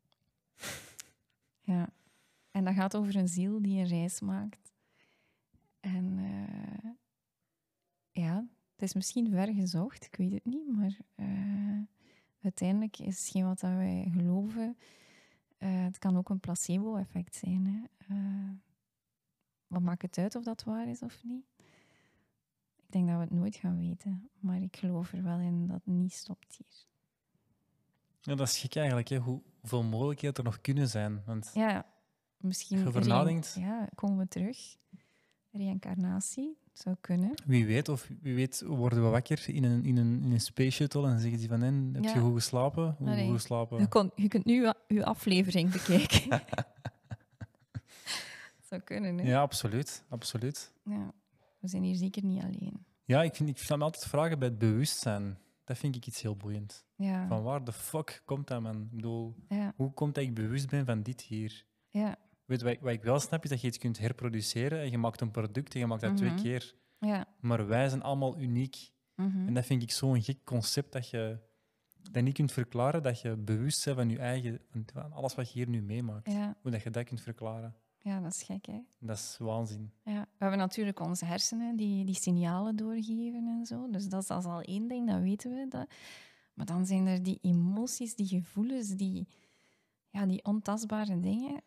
Ja. En dat gaat over een ziel die een reis maakt. En uh, ja, het is misschien ver gezocht, ik weet het niet, maar uh, uiteindelijk is hetgeen wat wij geloven, uh, het kan ook een placebo-effect zijn. Hè. Uh, wat maakt het uit of dat waar is of niet? Ik denk dat we het nooit gaan weten, maar ik geloof er wel in dat het niet stopt hier. Ja, dat is gek eigenlijk, hè? Hoe, hoeveel mogelijkheden er nog kunnen zijn. Want ja, misschien... Als je erover nadenkt... Ja, komen we terug. Reïncarnatie, zou kunnen. Wie weet, of wie weet worden we wakker in een, in een, in een space shuttle en zeggen ze van, hen, heb Ja. je goed geslapen? Hoe Allee. goed geslapen? Je, kon, je kunt nu uw aflevering bekijken. zou kunnen, hè? Ja, absoluut. absoluut. Ja, we zijn hier zeker niet alleen. Ja, ik, vind, ik stel me altijd vragen bij het bewustzijn. Dat vind ik iets heel boeiend. Ja, Van waar de fuck komt dat, man? Ik bedoel, ja, hoe komt dat ik bewust ben van dit hier? ja, Weet, wat, wat ik wel snap, is dat je iets kunt herproduceren en je maakt een product en je maakt dat Mhm. twee keer. ja. Maar wij zijn allemaal uniek. Mhm. En dat vind ik zo'n gek concept dat je dat niet kunt verklaren, dat je bewust bent van je eigen, van alles wat je hier nu meemaakt. Ja, Hoe dat je dat kunt verklaren. ja, dat is gek, hè? Dat is waanzin. Ja. We hebben natuurlijk onze hersenen die, die signalen doorgeven en zo. Dus dat is, dat is al één ding, dat weten we. Dat. Maar dan zijn er die emoties, die gevoelens, die, ja, die ontastbare dingen.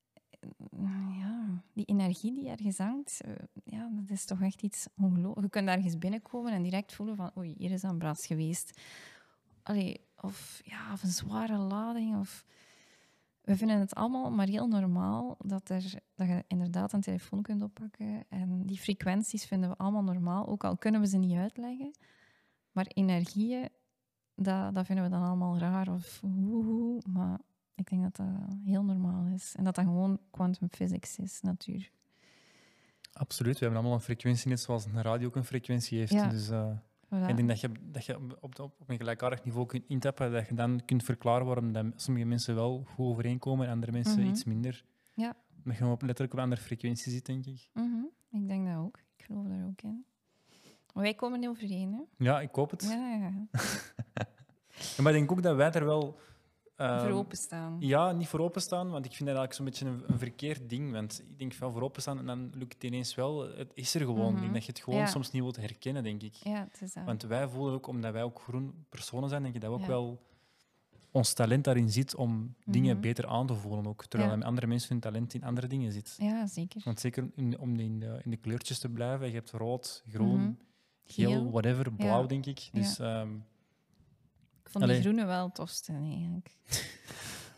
Ja, die energie die ergens hangt, uh, ja, dat is toch echt iets ongelooflijk. Je kunt ergens binnenkomen en direct voelen van oei, hier is een braas geweest. Allee, of, ja, of een zware lading. Of... We vinden het allemaal maar heel normaal dat, er, dat je inderdaad een telefoon kunt oppakken. En die frequenties vinden we allemaal normaal, ook al kunnen we ze niet uitleggen. Maar energieën, dat, dat vinden we dan allemaal raar of woehoe. Maar ik denk dat dat heel normaal is. En dat dat gewoon quantum physics is, natuur. Absoluut. We hebben allemaal een frequentie, net zoals een radio ook een frequentie heeft. Ja. Dus, uh, Voilà. ik denk dat je, dat je op, op, op een gelijkaardig niveau kunt intappen, dat je dan kunt verklaren waarom dat sommige mensen wel goed overeenkomen en andere mensen Mhm. iets minder. Ja. Dat je op, letterlijk op een andere frequentie zit, denk ik. Mm-hmm. Ik denk dat ook. Ik geloof daar ook in. Maar wij komen niet overeen, hè? Ja, ik hoop het. Ja, ja, ja. Ja, maar ik denk ook dat wij er wel... Uh, Voor openstaan. Ja, niet voor openstaan, want ik vind dat eigenlijk zo'n beetje een, een verkeerd ding. Want ik denk van voor openstaan en dan lukt het ineens wel. Het is er gewoon. Mhm. Ik denk dat je het gewoon Ja. soms niet wilt herkennen, denk ik. Ja, het is dat. Want wij voelen ook, omdat wij ook groen personen zijn, denk ik dat we ook Ja. wel ons talent daarin zit om dingen Mhm. beter aan te voelen. Ook, terwijl Ja. andere mensen hun talent in andere dingen zit. Ja, zeker. Want zeker in, om in de, in de kleurtjes te blijven, je hebt rood, groen, Mhm. geel, Geel. whatever, blauw, Ja. denk ik. Dus ehm, Ik vond Allee. die groene wel het tofste, eigenlijk.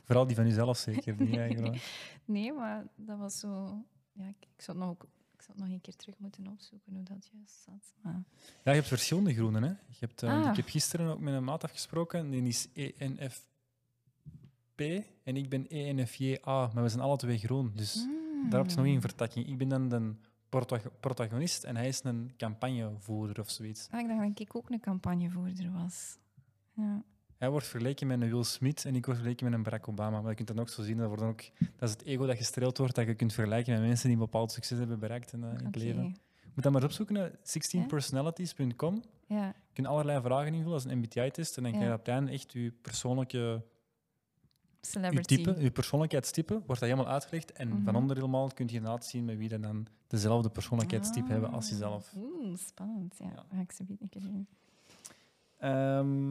Vooral die van jezelf zeker. Die eigenlijk. Nee, maar dat was zo... Ja, ik, ik zou het nog, ook- ik zou het nog een keer terug moeten opzoeken hoe dat juist zat. Maar... Ja, je hebt verschillende groenen. Hè? Je hebt, uh, Ah. Ik heb gisteren ook met een maat afgesproken. En die is E N F P en ik ben E N F J A. Maar we zijn alle twee groen. Dus Mm. daar heb je nog een vertakking. Ik ben dan de prota- protagonist en hij is een campagnevoerder of zoiets. Ah, ik dacht dat ik ook een campagnevoerder was. Ja. Hij wordt vergeleken met een Will Smith en ik word vergeleken met een Barack Obama. Maar je kunt dat ook zo zien. Dat, wordt dan ook, dat is het ego dat gestreeld wordt, dat je kunt vergelijken met mensen die een bepaald succes hebben bereikt in, uh, in het Oké. leven. Je moet dat maar eens opzoeken naar sixteen personalities punt com. Ja. Je kunt allerlei vragen invullen als een M B T I-test en dan Ja. krijg je op het einde echt je persoonlijke je Celebrity. type, je persoonlijkheidstype, wordt dat helemaal uitgelegd. En Mhm. van onder helemaal kun je inderdaad zien met wie dat dan dezelfde persoonlijkheidstype Ah. hebben als jezelf. Oeh, spannend. Ja, Ja. ga ik ze een keer doen. Ehm,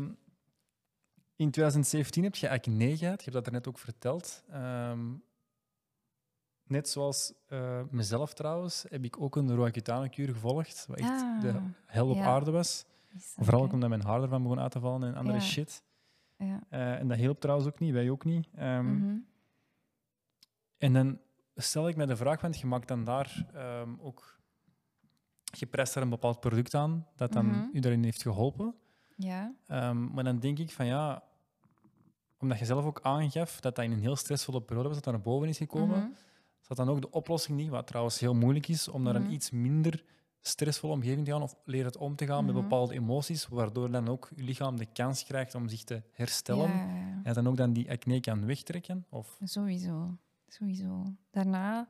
in twintig zeventien heb je acne gehad. Je hebt dat er net ook verteld. Ehm, net zoals eh, mezelf trouwens, heb ik ook een Roaccutane-kuur gevolgd, wat echt Ah, de hel op ja. aarde was. Is dat Vooral ook, ook omdat mijn haar ervan begon uit te vallen en andere Ja. shit. hè? Ja. Eh, en dat hielp trouwens ook niet, wij ook niet. Ehm, Mhm. En dan stel ik me de vraag, want je maakt dan daar ehm, ook... Je prijst daar een bepaald product aan, dat dan Mhm. u daarin heeft geholpen. Ja. Ehm, maar dan denk ik van ja, omdat je zelf ook aangaf dat dat in een heel stressvolle periode was, dat dat naar boven is gekomen, Mhm. is dat dan ook de oplossing niet, wat trouwens heel moeilijk is, om naar Mhm. een iets minder stressvolle omgeving te gaan of leren het om te gaan met Mhm. bepaalde emoties, waardoor dan ook je lichaam de kans krijgt om zich te herstellen Ja, ja, ja. en dan ook dan die acne kan wegtrekken? Of... Sowieso. Sowieso. Daarna,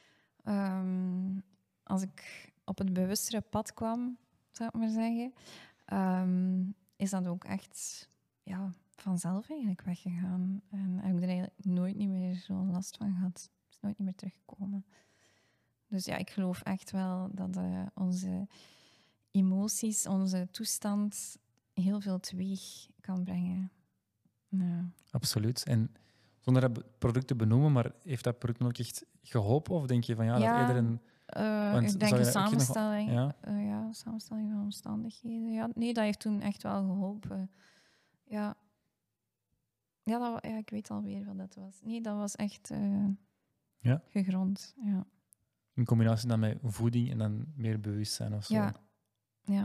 ehm, als ik op het bewustere pad kwam, zou ik maar zeggen, ehm, is dat ook echt ja, vanzelf eigenlijk weggegaan. En heb ik er eigenlijk nooit niet meer zo last van gehad. Het is nooit niet meer teruggekomen. Dus ja, ik geloof echt wel dat eh, onze emoties, onze toestand heel veel teweeg kan brengen. Ja. Absoluut. En zonder dat product te benoemen, maar heeft dat product dan ook echt geholpen? Of denk je van ja, dat Ja. eerder een... Eh, Want ik denk zou een je dat ook nog- samenstelling. Ja? Eh, ja, samenstelling van omstandigheden. Ja, nee, dat heeft toen echt wel geholpen. Ja, ja, dat, wa- ja ik weet alweer wat dat was. Nee, dat was echt eh, Ja? gegrond. Ja. In combinatie dan met voeding en dan meer bewustzijn of zo. Ja. Ja.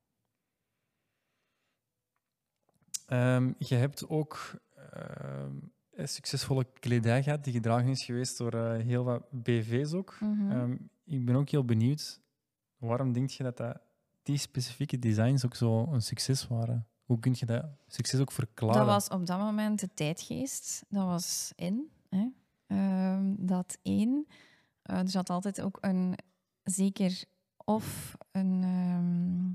Ehm, je hebt ook ehm, een succesvolle kledij gehad die gedragen is geweest door eh, heel wat B V's ook. Mhm. Ehm, ik ben ook heel benieuwd, waarom denk je dat, dat die specifieke designs ook zo een succes waren? Hoe kun je dat succes ook verklaren? Dat was op dat moment de tijdgeest. Dat was in. Hè. Ehm, dat één. eh, er zat altijd ook een zeker of een, ehm,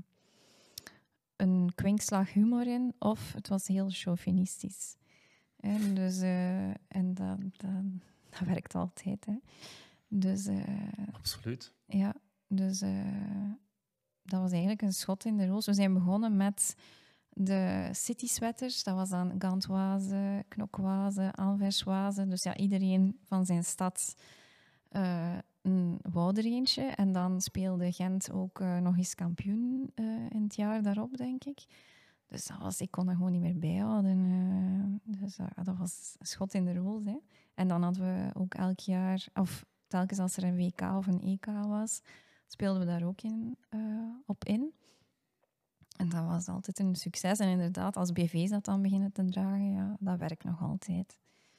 een kwinkslag humor in, of het was heel chauvinistisch. Hè. Dus, eh, en dat, dat, dat werkt altijd. Hè. Dus eh, Absoluut. ja, dus eh, dat was eigenlijk een schot in de roos. We zijn begonnen met de city sweaters. Dat was dan Gantoise, Knokwaze, Anversoise. Dus ja, iedereen van zijn stad eh, een wou er eentje. En dan speelde Gent ook eh, nog eens kampioen eh, in het jaar daarop, denk ik. Dus dat was, ik kon dat gewoon niet meer bijhouden. eh. dus uh, dat was een schot in de roos. Hè. En dan hadden we ook elk jaar, of telkens als er een W K of een E K was, speelden we daar ook in, uh, op in. En dat was altijd een succes. En inderdaad, als B V's dat dan beginnen te dragen, ja, dat werkt nog altijd.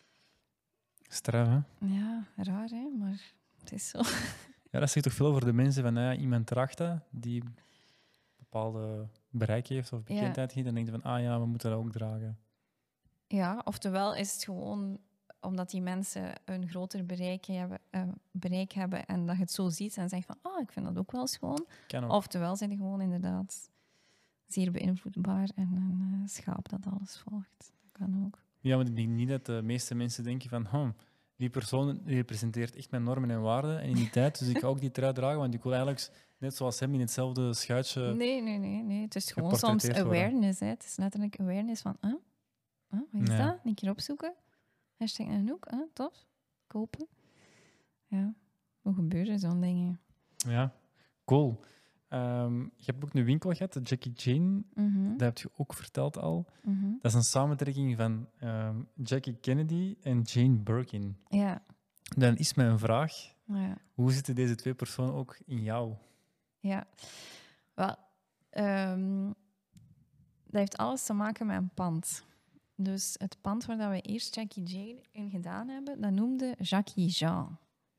Straf, hè? Ja, raar, hè? Maar het is zo. Ja, dat zegt toch veel over de mensen van ja, iemand draagt dat, die een bepaalde bereik heeft of bekendheid heeft, en denkt van ah ja, we moeten dat ook dragen. Ja, oftewel is het gewoon omdat die mensen een groter bereik hebben, uh, bereik hebben en dat je het zo ziet en zegt van ah, ik vind dat ook wel schoon. Kan ook. Oftewel zijn die gewoon inderdaad zeer beïnvloedbaar en een uh, schaap dat alles volgt. Dat kan ook. Ja, maar ik denk niet dat de meeste mensen denken van hm, die persoon representeert echt mijn normen en waarden en in die tijd, dus ik ga ook die trui dragen, want ik wil eigenlijk net zoals hem in hetzelfde schuitje... Nee, nee, nee, nee. Het is gewoon soms geportretteerd worden. awareness. Hè. Het is letterlijk awareness van, huh? Huh? Wat is Nee. dat? Een keer opzoeken. Hashtag Anouk, huh? Tof. Kopen. Ja, hoe gebeuren zo'n dingen? Ja, cool. ehm, je hebt ook een winkel gehad, de Jackie Jane. Mhm, Dat heb je ook verteld al. mhm. Dat is een samentrekking van ehm, Jackie Kennedy en Jane Birkin. Ja, Dan is mijn vraag, ja. hoe zitten deze twee personen ook in jou? Ja, wel, ehm, dat heeft alles te maken met een pand. Dus het pand waar dat we eerst Jackie Jane in gedaan hebben, dat noemde Jackie Jean.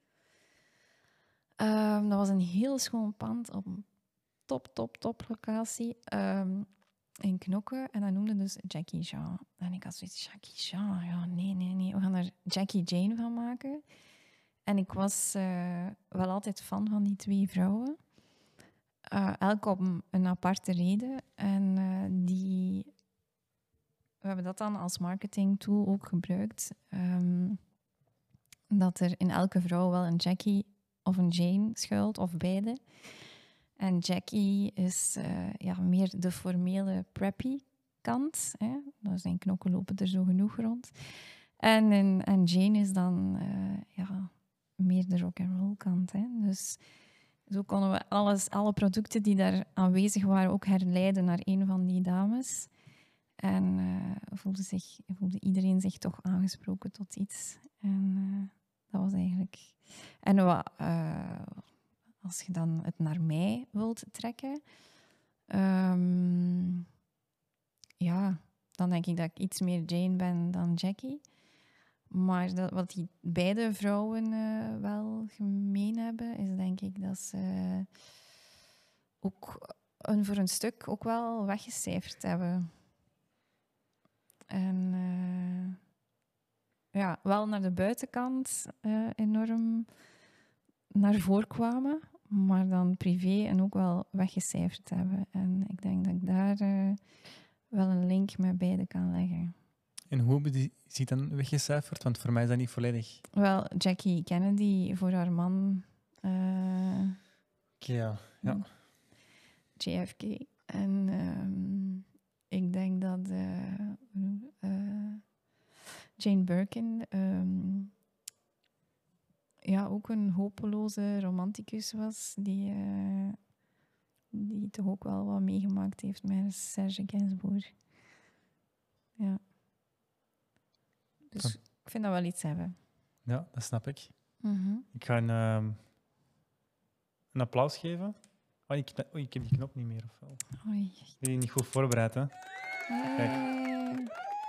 Ehm, dat was een heel schoon pand op een top, top, top locatie ehm, in Knokke. En dat noemde dus Jackie Jean. En ik had zoiets, Jackie Jean? Ja, nee, nee, nee. We gaan er Jackie Jane van maken. En ik was eh, wel altijd fan van die twee vrouwen. Uh, elk op een, een aparte reden. En uh, die... We hebben dat dan als marketing tool ook gebruikt. Um, dat er in elke vrouw wel een Jackie of een Jane schuilt, of beide. En Jackie is uh, ja, meer de formele preppy kant. Hè? Dus zijn knokken lopen er zo genoeg rond. En, en, en Jane is dan uh, ja, meer de rock'n'roll kant. Hè? Dus zo konden we alles, alle producten die daar aanwezig waren ook herleiden naar een van die dames. En uh, voelde, zich, voelde iedereen zich toch aangesproken tot iets. En uh, dat was eigenlijk... En wat, uh, als je dan het naar mij wilt trekken... Um, ja, dan denk ik dat ik iets meer Jane ben dan Jackie. Maar dat, wat die beide vrouwen uh, wel gemeen hebben, is denk ik dat ze ook een, voor een stuk ook wel weggecijferd hebben. En uh, ja, wel naar de buitenkant uh, enorm naar voren kwamen, maar dan privé en ook wel weggecijferd hebben. En ik denk dat ik daar uh, wel een link met beide kan leggen. En hoe hebben die ziet dan weggecijferd? Want voor mij is dat niet volledig. Wel, Jackie Kennedy voor haar man. Uh, ja, ja. J F K. En um, ik denk dat uh, uh, Jane Birkin um, ja, ook een hopeloze romanticus was, die, uh, die toch ook wel wat meegemaakt heeft met Serge Gainsbourg. Ja. Dus Van. ik vind dat wel iets hebben. Ja, dat snap ik. Mm-hmm. Ik ga een, um, een applaus geven. Oh ik, oh, ik heb die knop niet meer. Of wel? Oei. Ik ben niet goed voorbereid, hè? Hey.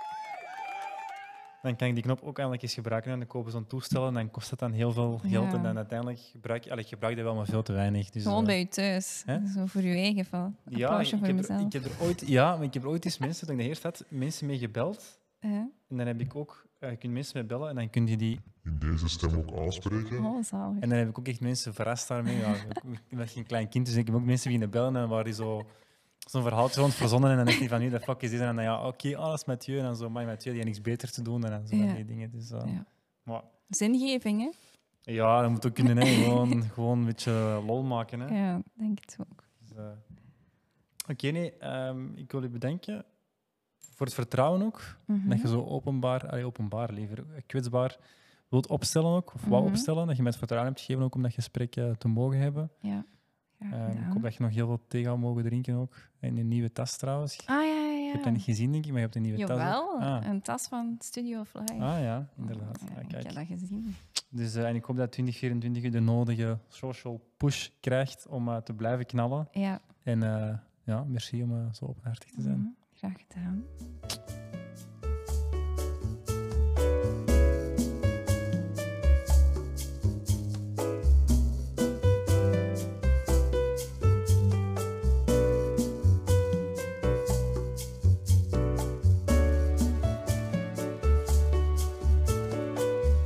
Dan kan ik die knop ook eindelijk eens gebruiken. En dan kopen zo'n toestel en dan kost het dan heel veel geld. Ja. En dan uiteindelijk gebruik je... Allee, ik gebruik dat wel, maar veel te weinig. Dus, Gewoon uh, bij je thuis. Hè? Zo voor je eigen val. ja, Applausje ik voor heb, mezelf. er, ik heb er ooit... Ja, maar ik heb er ooit eens mensen, toen ik de eerste had, mensen mee gebeld. Uh, En dan heb ik ook... Uh, je kunt mensen mee bellen en dan kun je die... In deze stem ook aanspreken. oh, zalig. En dan heb ik ook echt mensen verrast daarmee. Ja, ik, ik ben geen klein kind, dus ik heb ook mensen beginnen bellen en waar die zo... Zo'n verhaaltje rond verzonnen en dan is die van nu, de fuck is dit? En dan ja, oké, okay, alles met je. En dan zo, maar met je, die heeft niks beter te doen. En dan zo Ja. van die dingen. Dus, uh, Ja. maar, Zingeving, hè? ja, dat moet ook kunnen. Hè. Gewoon, gewoon een beetje lol maken. Hè. Ja, denk het ook. Dus, uh, Oké, okay, nee, um, ik wil je bedanken voor het vertrouwen ook. Mm-hmm. Dat je zo openbaar, allee, openbaar, liever kwetsbaar wilt opstellen ook. Of wou Mm-hmm. opstellen. Dat je mij het vertrouwen hebt gegeven ook om dat gesprek uh, te mogen hebben. Ja. Graag Um, ik gedaan. hoop dat je nog heel veel thee gaat mogen drinken ook. En een nieuwe tas trouwens. Ah, ja, ja, Je ja. hebt dat niet gezien, denk ik, maar je hebt een nieuwe tas. Jawel, ook. Ah. een tas van Studio Fly. ah ja, inderdaad. Ja, Ah, ik kijk. heb dat gezien. Dus, uh, en ik hoop dat twintig vierentwintig je de nodige social push krijgt om uh, te blijven knallen. Ja. En uh, ja, merci om uh, zo openhartig te zijn. Mm, graag gedaan.